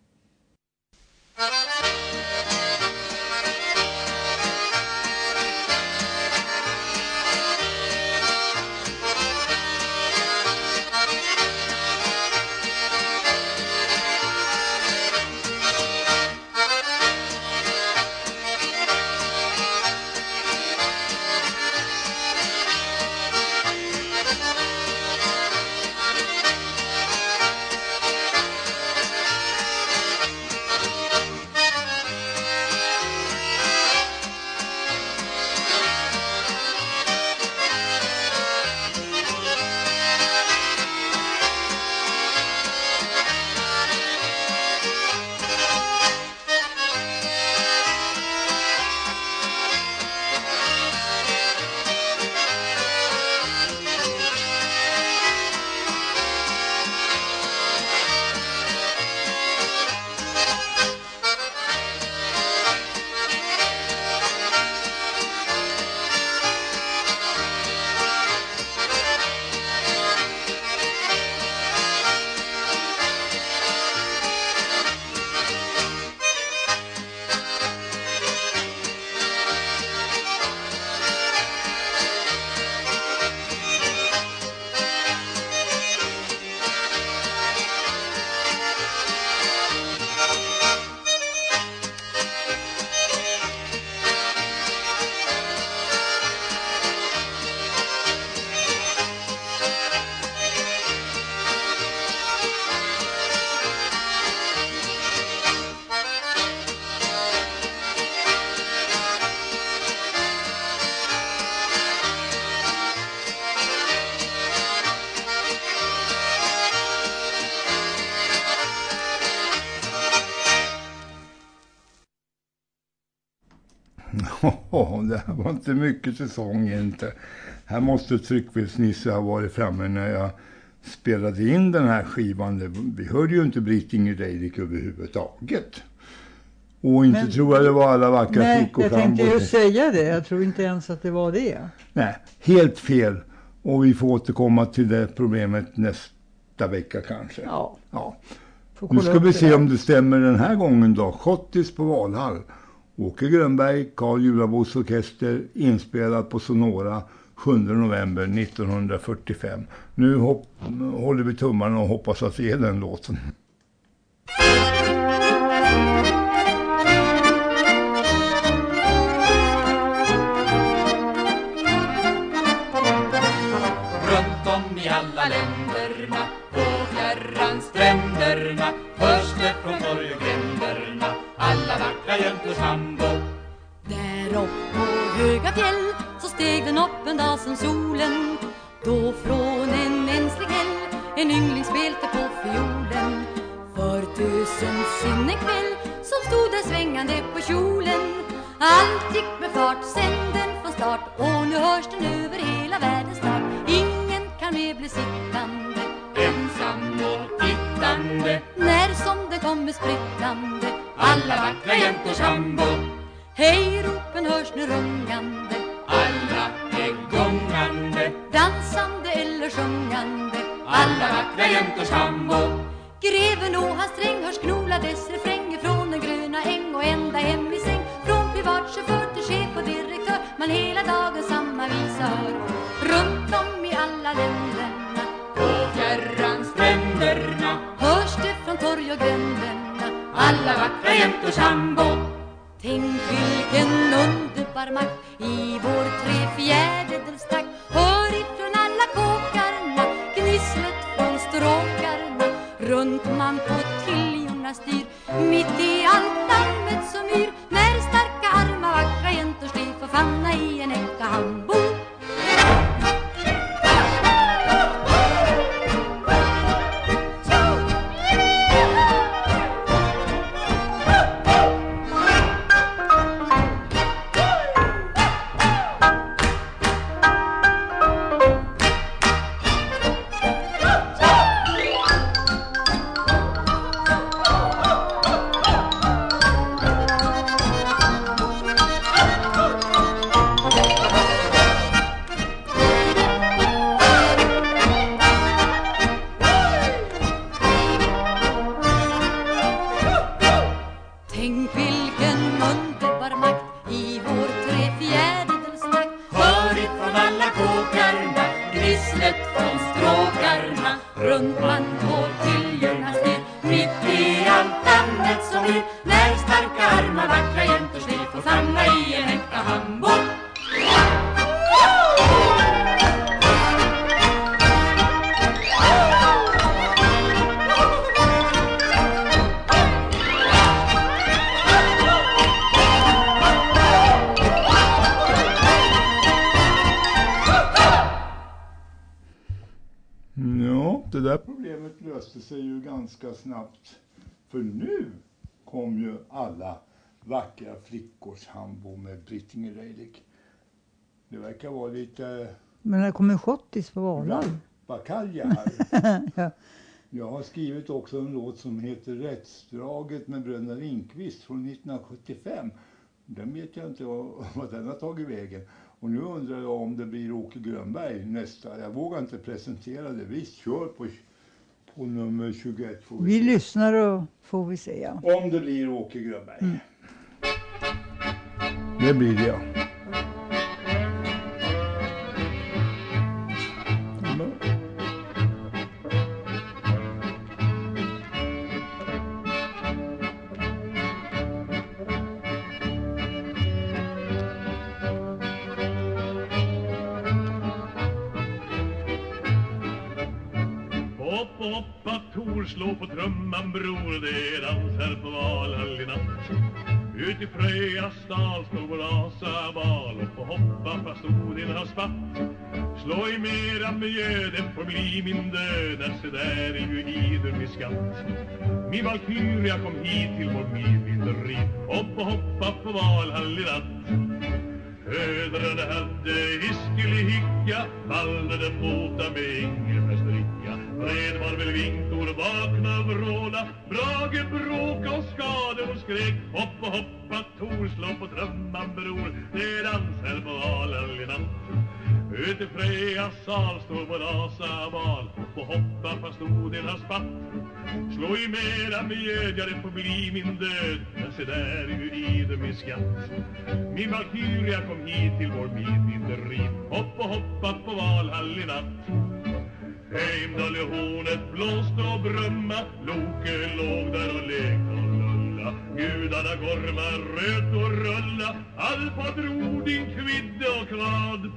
Det här var inte mycket säsong inte. Här måste Tryckfelsnisse ha varit framme när jag spelade in den här skivan. Vi hörde ju inte Britt-Inger Reidik överhuvudtaget. Och inte tror jag det var alla vackra flickor. Nej, jag tänkte ju säga det. Jag tror inte ens att det var det. Nej, helt fel. Och vi får återkomma till det problemet nästa vecka kanske. Ja. Nu ska vi se om det stämmer den här gången då. Schottis på Valhall. Åke Grönberg, Carl Julabos orkester, inspelad på Sonora 7 november 1945. Nu håller vi tummarna och hoppas att det är den låten. Runt om i alla länderna, på fjärran stränderna, hörs det från jämte sambo. Där upp på höga fjäll så steg den upp en dag som solen. Då från en mänsklig häll en yngling spelte på fiolen. För tusen sin en kväll som stod där svängande på kjolen. Allt gick med fart, sänden från start, och nu hörs den över hela världen snart. Ingen kan mer bli sittande, ensam och tittande, när som den kommer sprittande. alla vackra jämters sambo. Hej, ropen hörs nu rungande, Alla är gångande, dansande eller sjungande. alla vackra jämters sambo. Greven och hans sträng hörs knola dess refränger från den gröna äng och ända hem i säng. Från privatchaufför till chef och direktör, man hela dagen samma visa hör. Runt om i alla länderna, På fjärran stränderna, hörs det från torg och gränderna. alla vackra jämters sambo. Tänk vilken underbar makt i vår 3/4 hör ifrån alla kåkarna, gnisslet från stråkarna. Runt man på tiljorna styr, mitt i allt dammet som yr. När starka armar vackra jäntors liv får famna i en äkta hambo. Tänk vilken underbar makt i vår 3/4 Hör ifrån alla kåkarna, gnisslet från stråkarna. runt man på tiljorna styr, mitt i allt dammet som yr. När starka armar vackra jämtors liv får famna i en äkta hambo. Ja, det där problemet löste sig ju ganska snabbt. För nu kom ju alla vackra flickors hambo med Britt-Inger Reilich. Det verkar vara lite Men det kommer schottis på valar. rappakalja här. Ja. Jag har skrivit också en låt som heter Rättsdraget med Bröderna Lindqvist från 1975. Den vet jag inte vad den har tagit vägen. Och nu undrar jag om det blir Åke Grönberg nästa. Jag vågar inte presentera det. Vi kör på nummer 21. Vi lyssnar och får vi se. Ja. Om det blir Åke Grönberg. Det blir det, ja. Hoppa, Tor, slå på trumman, bror, det är dans här på Valhall i natt. Ut i Fröjas stad stod vår asabal, och hoppa fast Odin har spatt. Slå i mera mjöd, den får bli min död, se där är ju idun i skatt. Min valkyria kom hit till vår midvinterrid, hoppa på Valhall i natt. Hödrarna hade hiskelig-hicka, vallade båta med Ingemärstricka. Red var väl Vintor, vakna vråla, Brage bråka och skade och skrek. Hoppa, Tor, slå på trumman, bror, det dansar på Valhall i natt. Ut i Frejas sal står vår asabal, och hoppa fast Odin har spatt. Slå i mera mjöd, ja det får bli min död, men se där är idum i skatt. Min valkyria kom hit till vår midvinterrid, hoppa på Valhall i natt. Heimdall i hornet blåste och brumma, Loke låg där och lekte och lulla. Gudarna gorma, röt och rulla, Alfa drog din kvidde och kvad.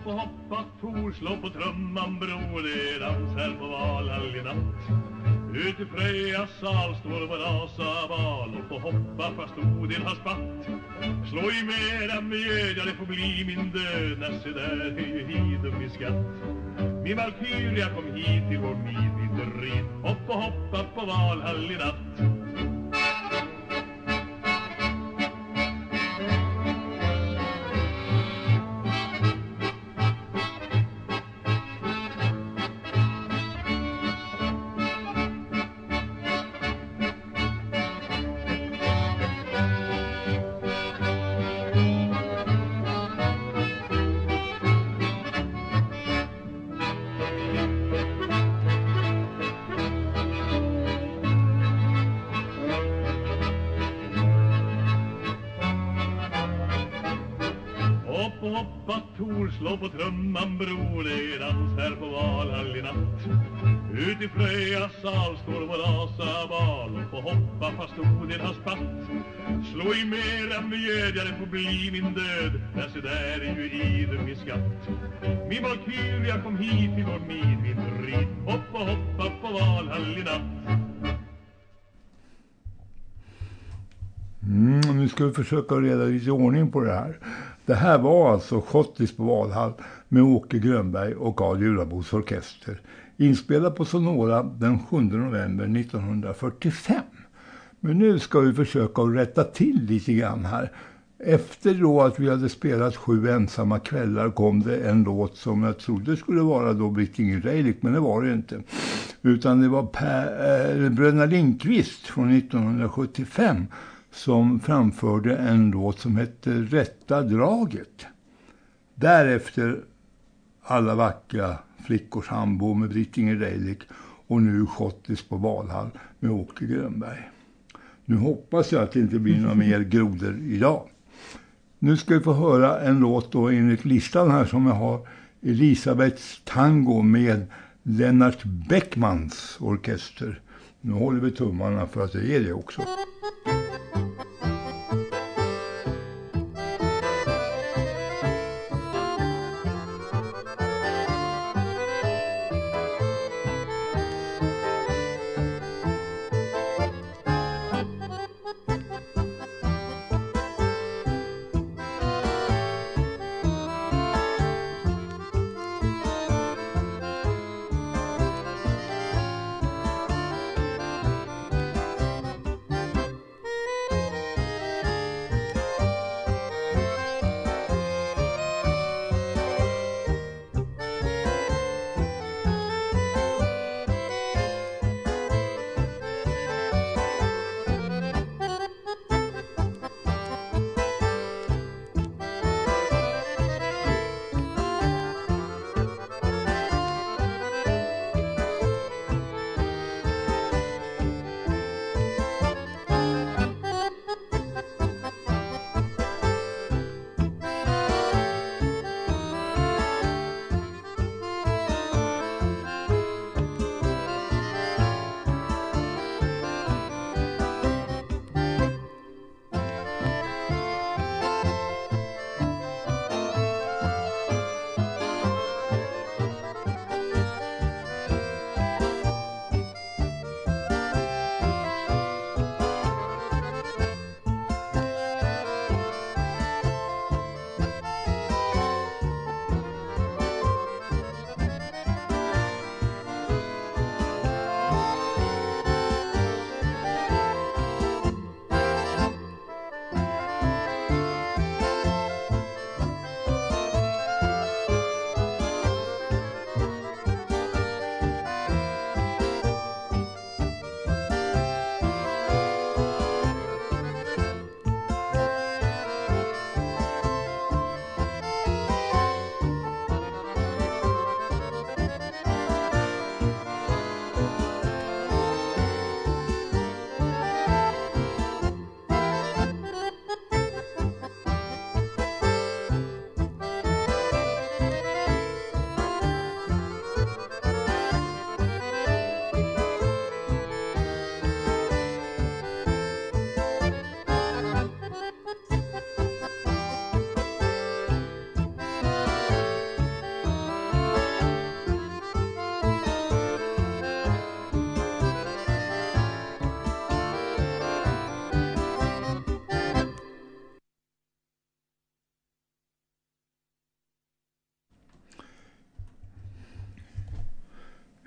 och hoppa, Tor, slå på trumman, bror, det är dans här på Valhall i natt. Ut i Frejas sal står vår asabal och på hoppa fast Odin har spatt. Slå i mera mjöd, ja det får bli min död, när se där höj hidum i skatt. Min Valkyria kom hit till vår midvinterrid, hopp och hoppa på Valhall i natt. Hoppa, Tor, slå på trumman, bror, det är dans här på Valhall i natt. Ut i Frejas sal står vår asabal och på hoppa fast Odin har spatt. Slå i mera mjöd, ja det får bli min död, när se där är ju idum i skatt. Min Valkyria kom hit till vår midvinterrid, hoppa på Valhall i natt. Nu ska vi försöka reda lite ordning på det här. Det här var alltså Schottis på Valhall med Åke Grönberg och Carl Djurabos orkester. Inspelad på Sonora den 7 november 1945. Men nu ska vi försöka att rätta till lite grann här. Efter då att vi hade spelat 7 ensamma kvällar kom det en låt som jag trodde skulle vara då Brittinger Reilik, men det var det inte. Utan det var Bröderna Lindqvist från 1975 som framförde en låt som hette Rätta draget. Därefter Alla vackra flickors hambo med Brittinger Reilik och nu Schottis på Valhall med Åke Grönberg. Nu hoppas jag att det inte blir några mer grodor idag. Nu ska vi få höra en låt då enligt listan här som jag har, Elisabeths tango med Lennart Beckmans orkester. Nu håller vi tummarna för att det är det också.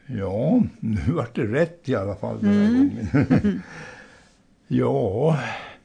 Ja, nu vart det rätt i alla fall den här gången. Ja,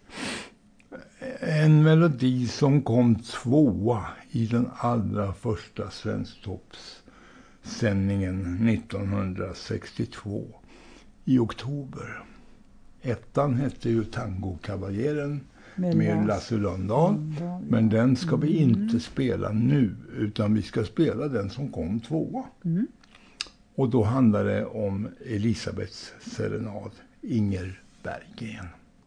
en melodi som kom 2 i den allra första Svensktoppssändningen 1962 i oktober. Ettan hette ju Tango Kavaleren med Lasse Lundahl. Men den ska vi inte spela nu, utan vi ska spela den som kom 2. Och då handlar det om Elisabeths serenad, Inger Berggren.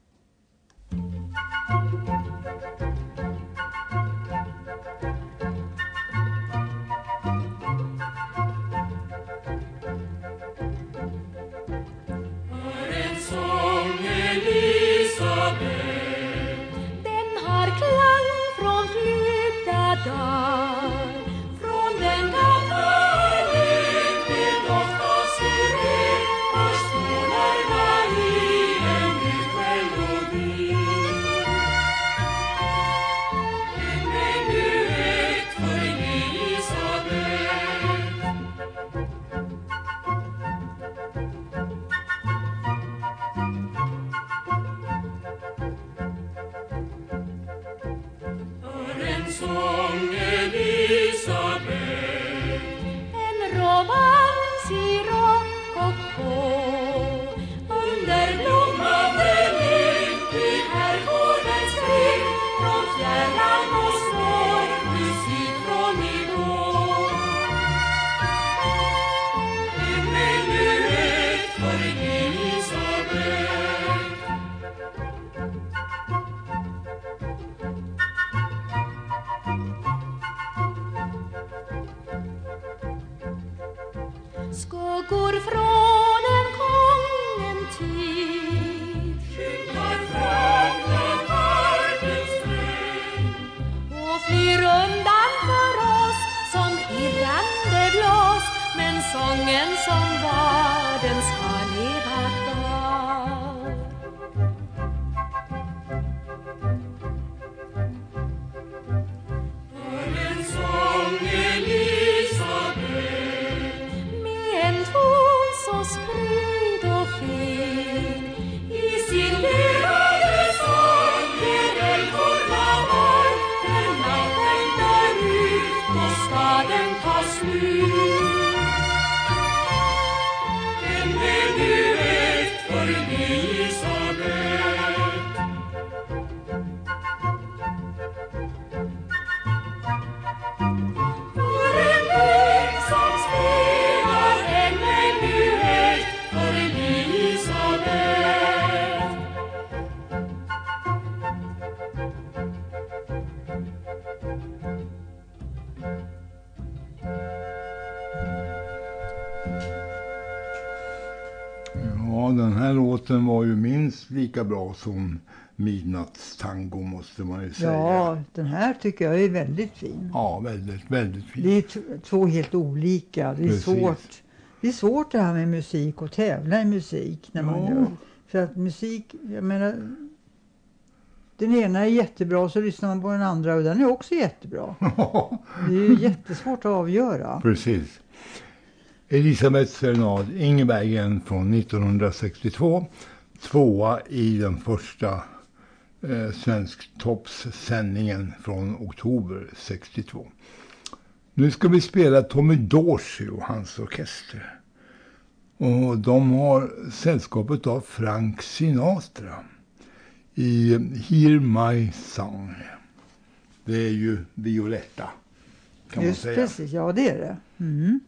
En sång Elisabeth, den har klang från flydda dagar, från den gamla lek med doft av syren och tonerna i en ny melodi. En menuett för Elisabeth. En sång Elisabeth, en romans i rokoko, under blommande lek i herrgårdens kring, från fjärran och svår musik från igår. En menuett för Elisabeth. Skuggor från en gången tid skymtar från den markens sträng och flyr undan för oss som irrande blås, men sången som var den ska leva kvar. En sång Elisabeth, en ton så spröd och fin, i sin levande sång ger eldorna var, när natten dör ut och ska den ta slut. En menuett för Elisabeth. För en lek som spelar en menuett för Elisabeth. Ja, den här låten var ju minst lika bra som Midnattstango, måste man ju säga. Ja, den här tycker jag är väldigt fin. Ja, väldigt, väldigt fin. Det är två helt olika. Det är Precis. svårt. Det är svårt det här med musik och tävla i musik när man gör. För att musik, jag menar, den ena är jättebra, så lyssnar man på den andra och den är också jättebra. Det är ju jättesvårt att avgöra. Precis. Elisabeths serenad, Inger Berggren från 1962. 2 i den första Svensktoppssändningen från oktober 62. Nu ska vi spela Tommy Dorsey och hans orkester. Och de har sällskapet av Frank Sinatra i Hear My Song. Det är ju Violetta, kan Just man säga. precis, ja det är det. Mm.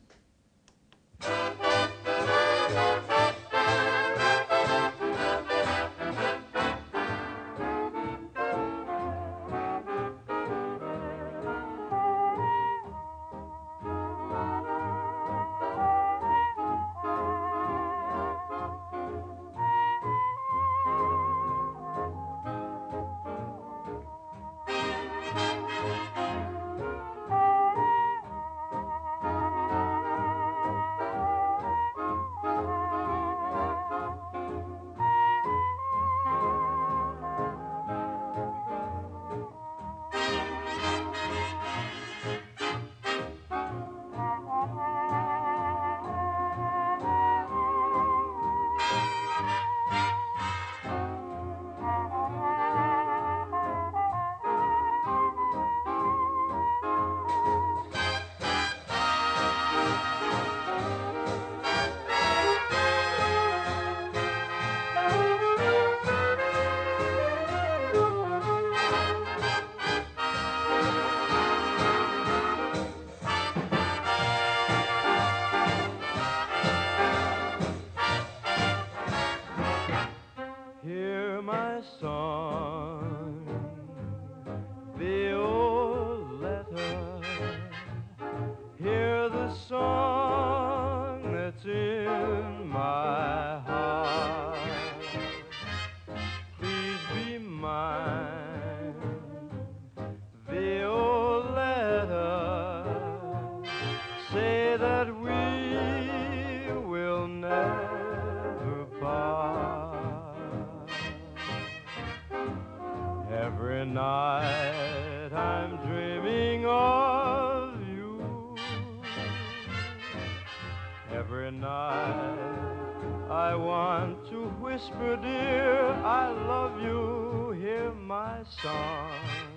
want to whisper, dear, I love you, hear my song.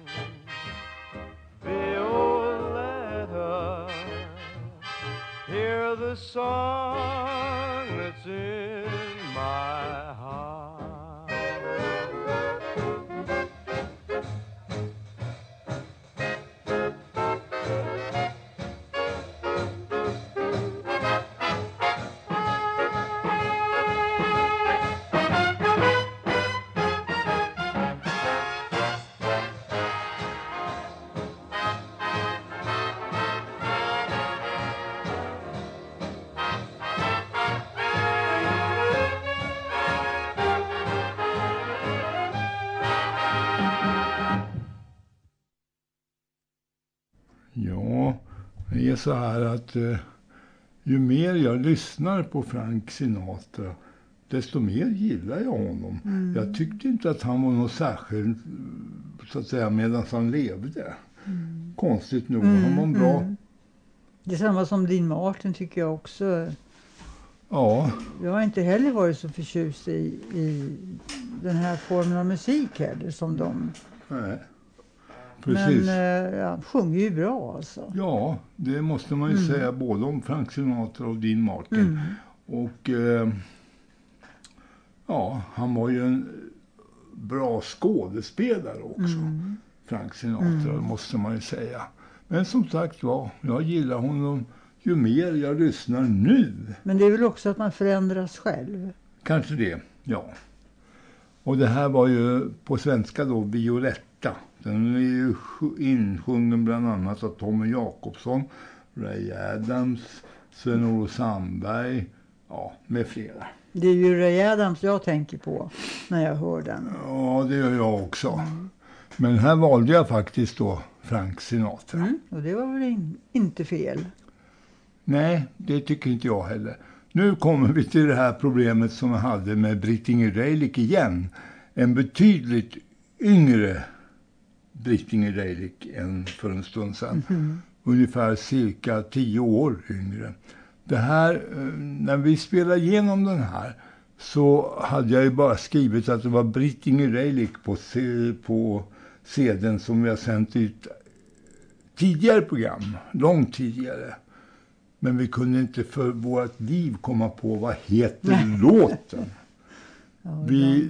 Violetta, hear the song that's in my heart. Ja, det är så här att ju mer jag lyssnar på Frank Sinatra, desto mer gillar jag honom. Mm. Jag tyckte inte att han var något särskilt, så att säga, medan han levde. Konstigt nog, han var en bra... Det är samma som Dean Martin tycker jag också. Ja. Jag har inte heller varit så förtjust i den här formen av musik heller som de. Nej. Precis. Men han sjunger ju bra alltså. Ja, det måste man ju säga både om Frank Sinatra och Dean Martin. Och ja, han var ju en bra skådespelare också. Frank Sinatra, måste man ju säga. Men som sagt var, jag gillar honom ju mer jag lyssnar nu. Men det är väl också att man förändras själv? Kanske det, ja. Och det här var ju på svenska då Violetta. Den är ju insjungen bland annat av Tommy Jakobsson, Ray Adams, Sven-Olof Sandberg, ja, med flera. Det är ju Ray Adams jag tänker på när jag hör den. Ja, det gör jag också. Men här valde jag faktiskt då Frank Sinatra. Och det var väl inte fel? Nej, det tycker inte jag heller. Nu kommer vi till det här problemet som jag hade med Britt-Inger Reilich igen. En betydligt yngre Britt-Inger Reilich än för en stund sedan. Ungefär cirka 10 år yngre. Det här, när vi spelade igenom den här så hade jag ju bara skrivit att det var Britt-Inger Reilich på CD:n som vi har sänt ut tidigare program, långt tidigare. Men vi kunde inte för vårt liv komma på vad heter låten. Vi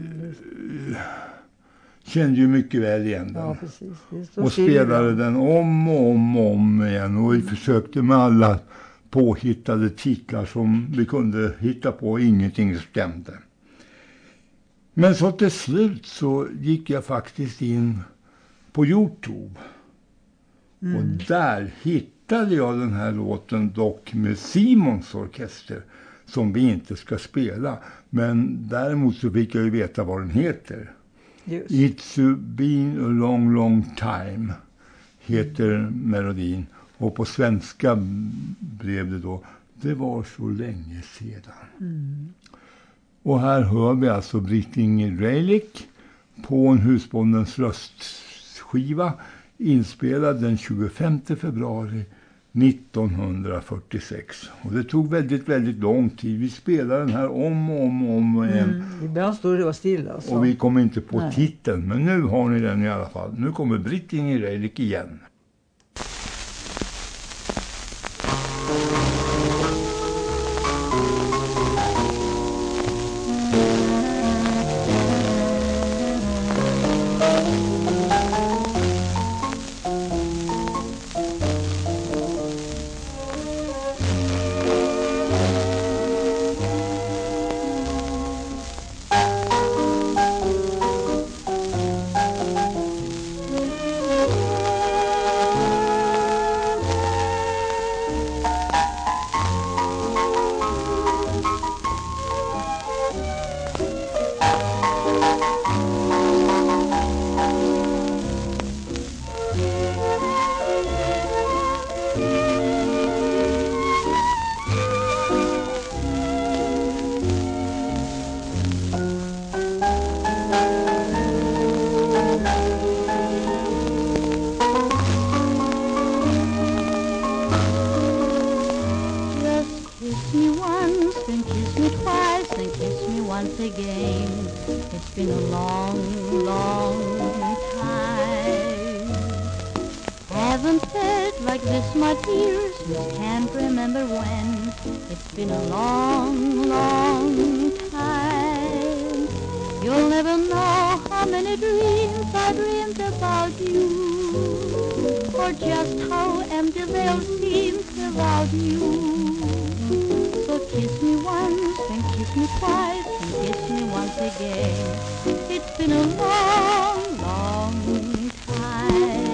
kände ju mycket väl igen den. Ja, precis. Och spelade den om och om igen. Och vi försökte med alla påhittade titlar som vi kunde hitta på. Ingenting stämde. Men så till slut så gick jag faktiskt in på YouTube. Och där hittade jag den här låten, dock med Simons orkester, som vi inte ska spela. Men däremot så fick jag ju veta vad den heter. Just. It's been a long, long time heter melodin. Och på svenska blev det då Det var så länge sedan. Och här hör vi alltså Britt-Inger Reilich på en Husbondens röstskiva inspelad den 25 februari 1946. Och det tog väldigt, väldigt lång tid. Vi spelade den här om och om igen. Ibland stod det var stilla. Alltså. Och vi kom inte på titeln. Men nu har ni den i alla fall. Nu kommer Britt-Inger Reilich igen. again. It's been a long, long time. Haven't felt like this, my dears, just can't remember when. It's been a long, long time. You'll never know how many dreams I dreamed about you, or just how empty they'll seem without you. So kiss me once, and kiss me twice, and kiss me once again. It's been a long, long time.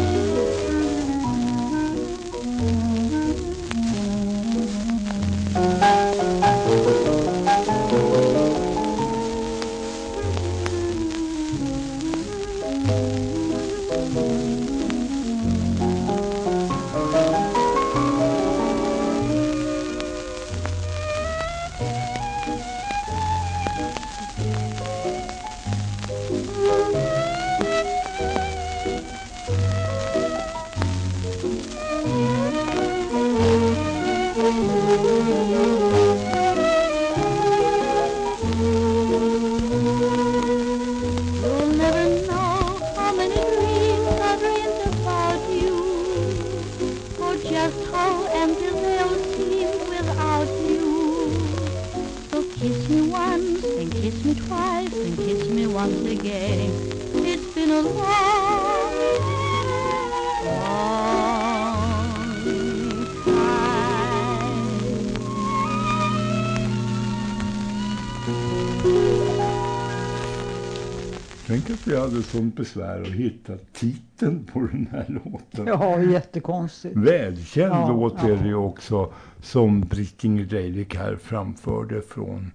Tänk att vi hade sånt besvär att hitta titeln på den här låten. Ja, jättekonstigt. Välkänd låt är det ju också, som Britt-Inger Dejlik här framförde från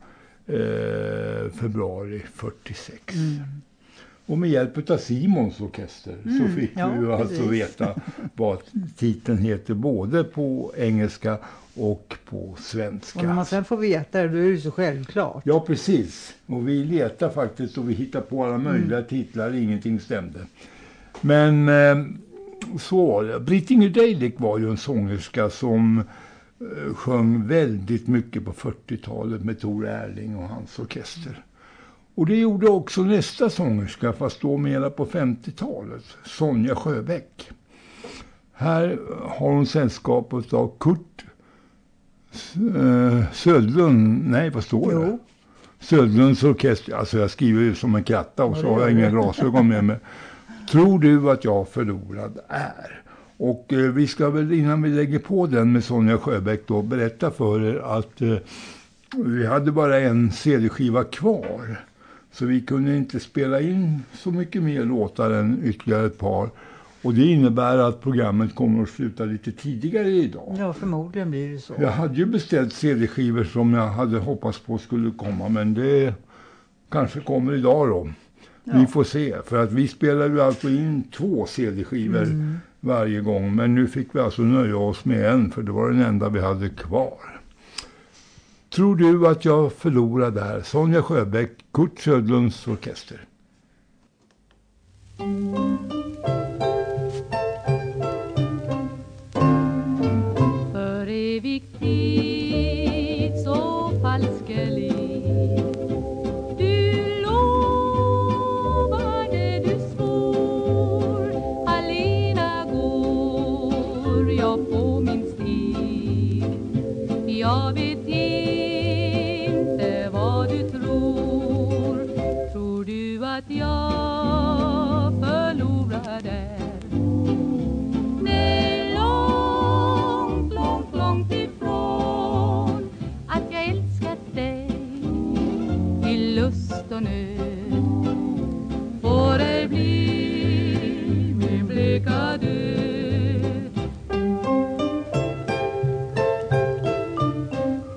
februari 46. Och med hjälp av Simons orkester så fick vi ju alltså veta vad titeln heter, både på engelska och på svenska. Och när man sen får veta det, då är det så självklart. Ja, precis. Och vi letar faktiskt och vi hittar på alla möjliga titlar, ingenting stämde. Men så, Britt-Inger Dejlik var ju en sångerska som sjöng väldigt mycket på 40-talet med Tor Erling och hans orkester. Och det gjorde också nästa sångerska, fast då mera på 50-talet, Sonja Sjöbäck. Här har hon sällskapet av Kurt Södlund, nej vad står det? Jo. Södlunds orkester, alltså jag skriver ju som en kratta och så har jag inga glasögon med mig. Tror du att jag förlorad är? Och vi ska väl innan vi lägger på den med Sonja Sjöbäck då berätta för er att vi hade bara en CD-skiva kvar. Så vi kunde inte spela in så mycket mer låtar än ytterligare ett par. Och det innebär att programmet kommer att sluta lite tidigare idag. Ja, förmodligen blir det så. Jag hade ju beställt CD-skivor som jag hade hoppats på skulle komma. Men det kanske kommer idag då. Ja. Vi får se. För att vi spelar ju alltså in 2 CD-skivor varje gång. Men nu fick vi alltså nöja oss med en. För det var den enda vi hade kvar. Tror du att jag förlorade där? Sonja Sjöbäck, Kurt Södlunds orkester. För evigt tid så falskelig, du lovade, du svor, alena går jag på min stig. Jag vet inte vad du tror. Tror du att jag förlorade? Det är långt, långt, långt ifrån att jag älskat dig i lust och nöd. Får det bli min bleka död.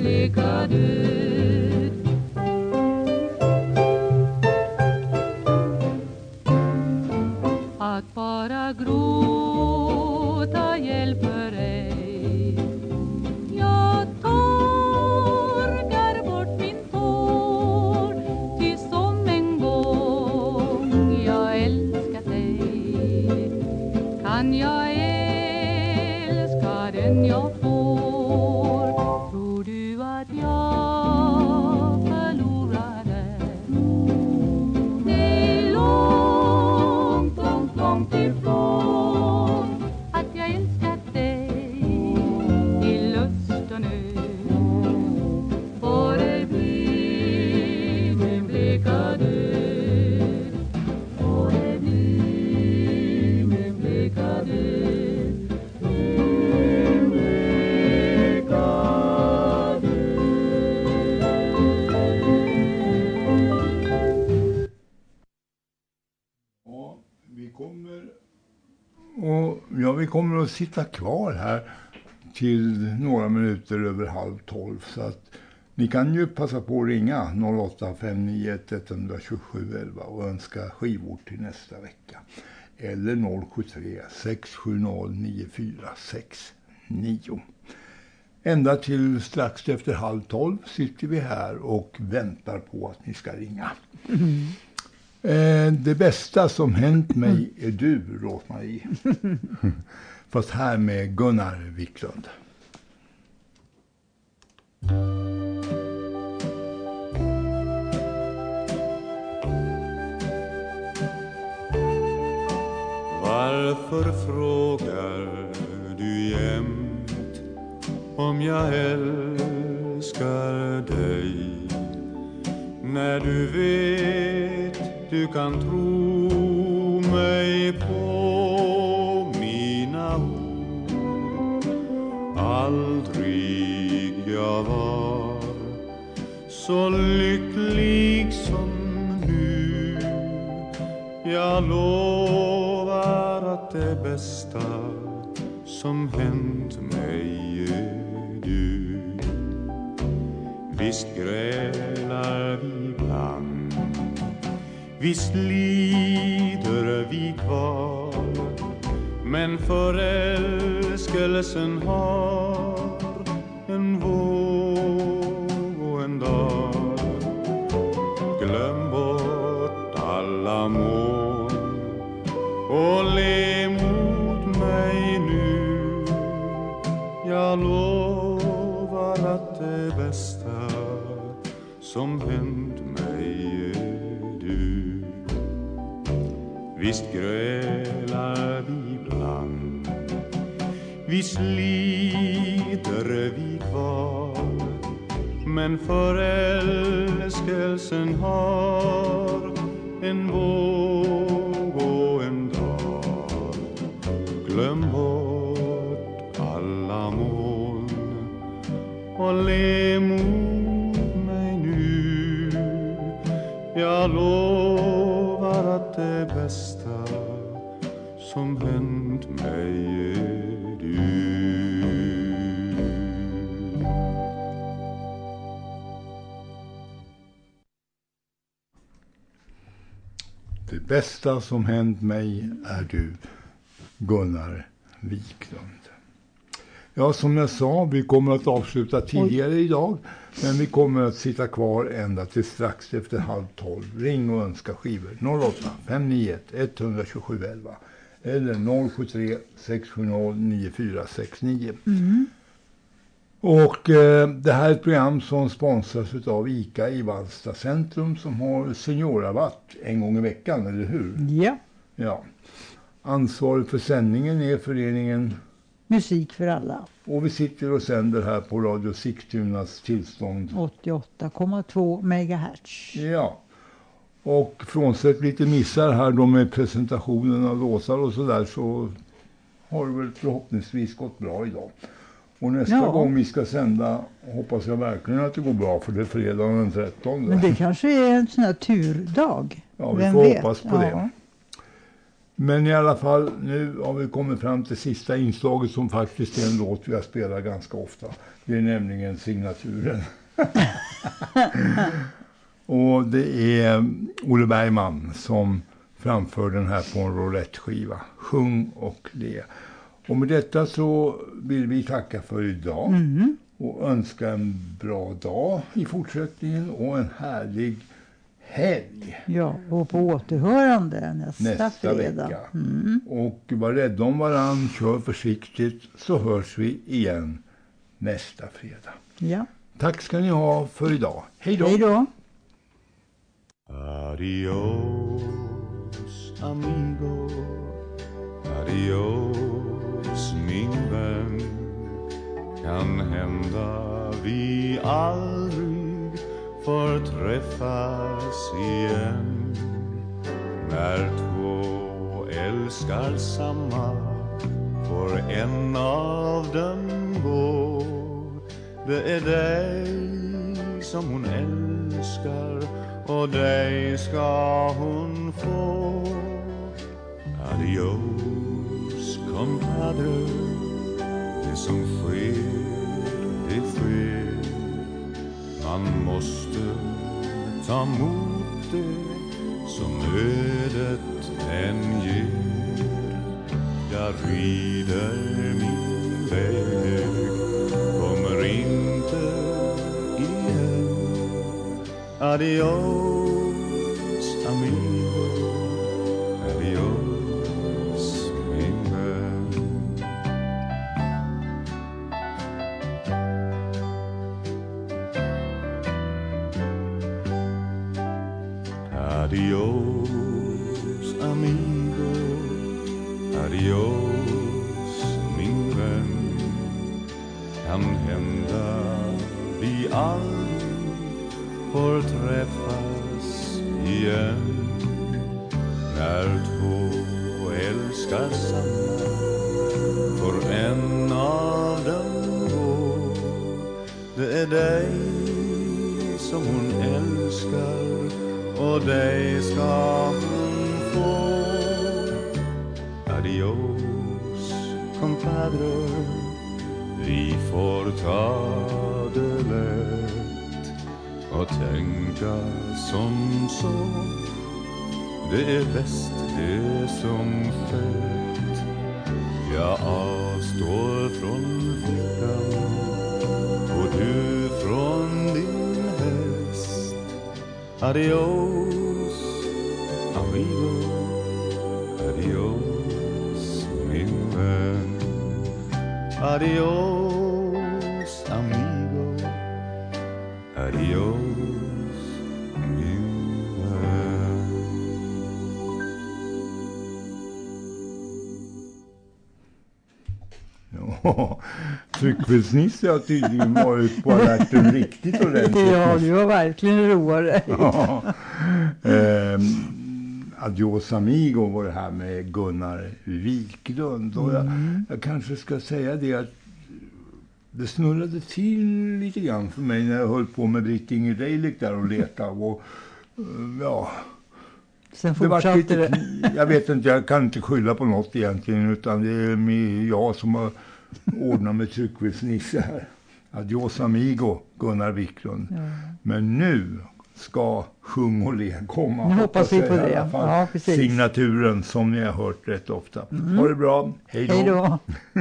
bleka död. Att bara gråta hjälper ej. Jag torkar bort min tår, ty som en gång jag älskat dig, kan jag älska den jag får. Tror du att jag förlorade? Det är långt, långt, långt ifrån att jag älskat dig i lust och nöd. Får det bli min bleka död, får det bli min bleka död, min bleka död. Ja, vi kommer att sitta kvar här till några minuter över 11:30, så att ni kan ju passa på att ringa 08 591 127 11 och önska skivor till nästa vecka. Eller 073 670 9469. Ända till strax efter 11:30 sitter vi här och väntar på att ni ska ringa. Det bästa som hänt mig är du, Rosmarie. Fast här med Gunnar Wiklund. Varför frågar du jämt om jag älskar dig, när du vet du kan tro mig på mina ord? Aldrig jag var så lycklig som nu. Jag lovar att det bästa som hänt mig är du. Visst grälar vi ibland, visst lider vi kvar, men förälskelsen har en våg och en dag. Glöm bort alla moln och le mot mig nu. Jag lovar att det bästa som hänt mig är du. Visst grälar vi ibland, visst lider vi kvar, men förälskelsen har en våg och en dag. Glöm bort alla moln och le mot mig nu. Jag lovar att det bästa som hänt mig är du. Det bästa som hänt mig är du, Gunnar Wiklund. Ja, som jag sa, vi kommer att avsluta tidigare idag, men vi kommer att sitta kvar ända till strax efter 11:30. Ring och önska skivor 08 591 127 11 eller 073 670 9469. Och det här är ett program som sponsras av ICA i Vallsta centrum, som har seniorrabatt en gång i veckan, eller hur? Ja. Ja. Ansvarig för sändningen är föreningen Musik för alla. Och vi sitter och sänder här på Radio Sigtunas tillstånd 88,2 megahertz. Ja. Och frånsett lite missar här då med presentationen av låsar och sådär, så har det väl förhoppningsvis gått bra idag. Och nästa gång vi ska sända hoppas jag verkligen att det går bra, för det är fredag den 13. Men det kanske är en sån här turdag. Ja, vi får hoppas på det. Men i alla fall, nu har vi kommit fram till sista inslaget som faktiskt är en låt vi har spelat ganska ofta. Det är nämligen Signaturen. Och det är Olle Bergman som framför den här på en roulette-skiva. Sjung och le. Och med detta så vill vi tacka för idag. Och önska en bra dag i fortsättningen och en härlig helg. Ja, och på återhörande nästa fredag. Vecka. Och var rädda om varann, kör försiktigt, så hörs vi igen nästa fredag. Ja. Tack ska ni ha för idag. Hej då! Hej då! Adios, amigo. Adios, min vän. Kan hända vi aldrig får träffas igen. När två älskar samma får en av dem gå. Det är dig som hon älskar och dig ska hon få. Adios, compadre. Det som sker, det sker. Man måste ta emot det som ödet än ger. Jag rider min väg, kommer inte igen. Adios, amigo. Adios, min vän. Adios, amigo. Adios, min vän. Kan hända vi aldrig får träffas igen. När två älskar samma får en av dem gå. Det är dig som hon älskar och dig ska hon få. Adios, compadre. Vi får ta det lätt och tänka som så. Det är bäst det som skett. Jag avstår från flickan och du från din häst. Adios, amigo. Adios, min vän. Adios, amigo. Adios, min vän. Ja, Tryckfelsnisse har tydligen varit på alerten riktigt ordentligt. Ja, du har verkligen roat dig. Ja. Adios amigo var det här med Gunnar Wiklund. Och jag kanske ska säga det att det snurrade till lite grann för mig när jag höll på med Britt-Inger Reilik där och letade. Och ja... Sen fortsatte det. Jag vet inte, jag kan inte skylla på något egentligen, utan det är jag som har ordnat med Tryckfelsnisse här. Adios amigo, Gunnar Wiklund. Ja. Men nu ska Sjung och le komma. Nu hoppas vi på det. Ja, precis. Signaturen som ni har hört rätt ofta. Ha det bra. Hej då. Hej då.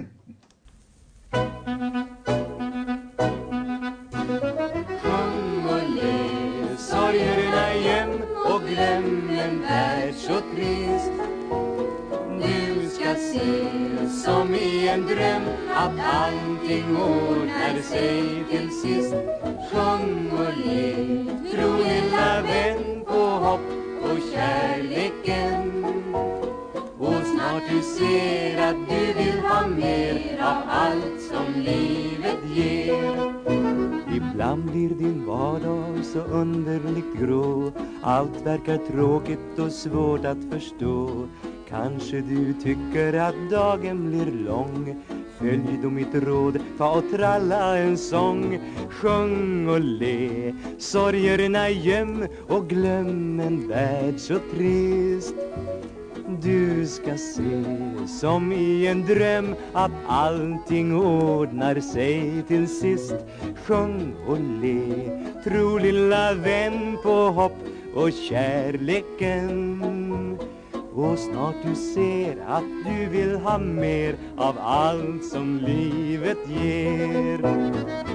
Sjung och le, sorgerna igen och glöm en värld så trist. Du ska se som i en dröm att allting ordnar sig till sist. Sjung och le, tro lilla vän på hopp och kärleken. Och snart du ser att du vill ha mer av allt som livet ger. Ibland blir din vardag så underligt grå. Allt verkar tråkigt och svårt att förstå. Kanske du tycker att dagen blir lång. Följ då mitt råd, ta och tralla en sång. Sjung och le, sorgerna göm och glöm en värld så trist. Du ska se som i en dröm att allting ordnar sig till sist. Sjung och le, tro lilla vän på hopp och kärleken. Och snart du ser att du vill ha mer av allt som livet ger.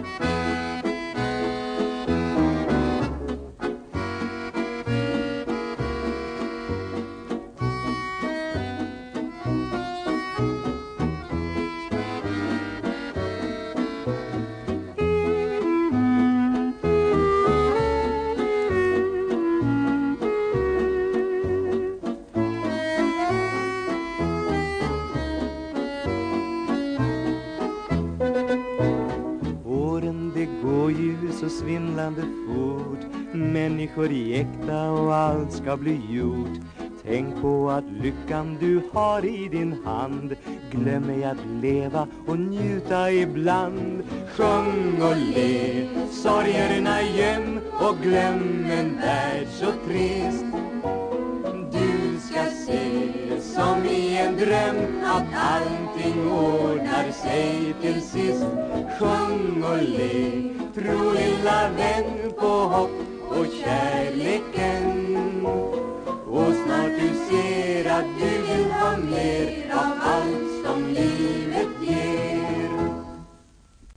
Så svindlande fort, människor jäkta och allt ska bli gjort. Tänk på att lyckan du har i din hand. Glöm ej att leva och njuta ibland. Sjung och le, sorgerna göm och glöm en värld så trist. Du ska se som i en dröm att allting ordnar sig till sist. Sjung och le, tro lilla vän på hopp och kärleken. Och snart du ser att du vill ha mer av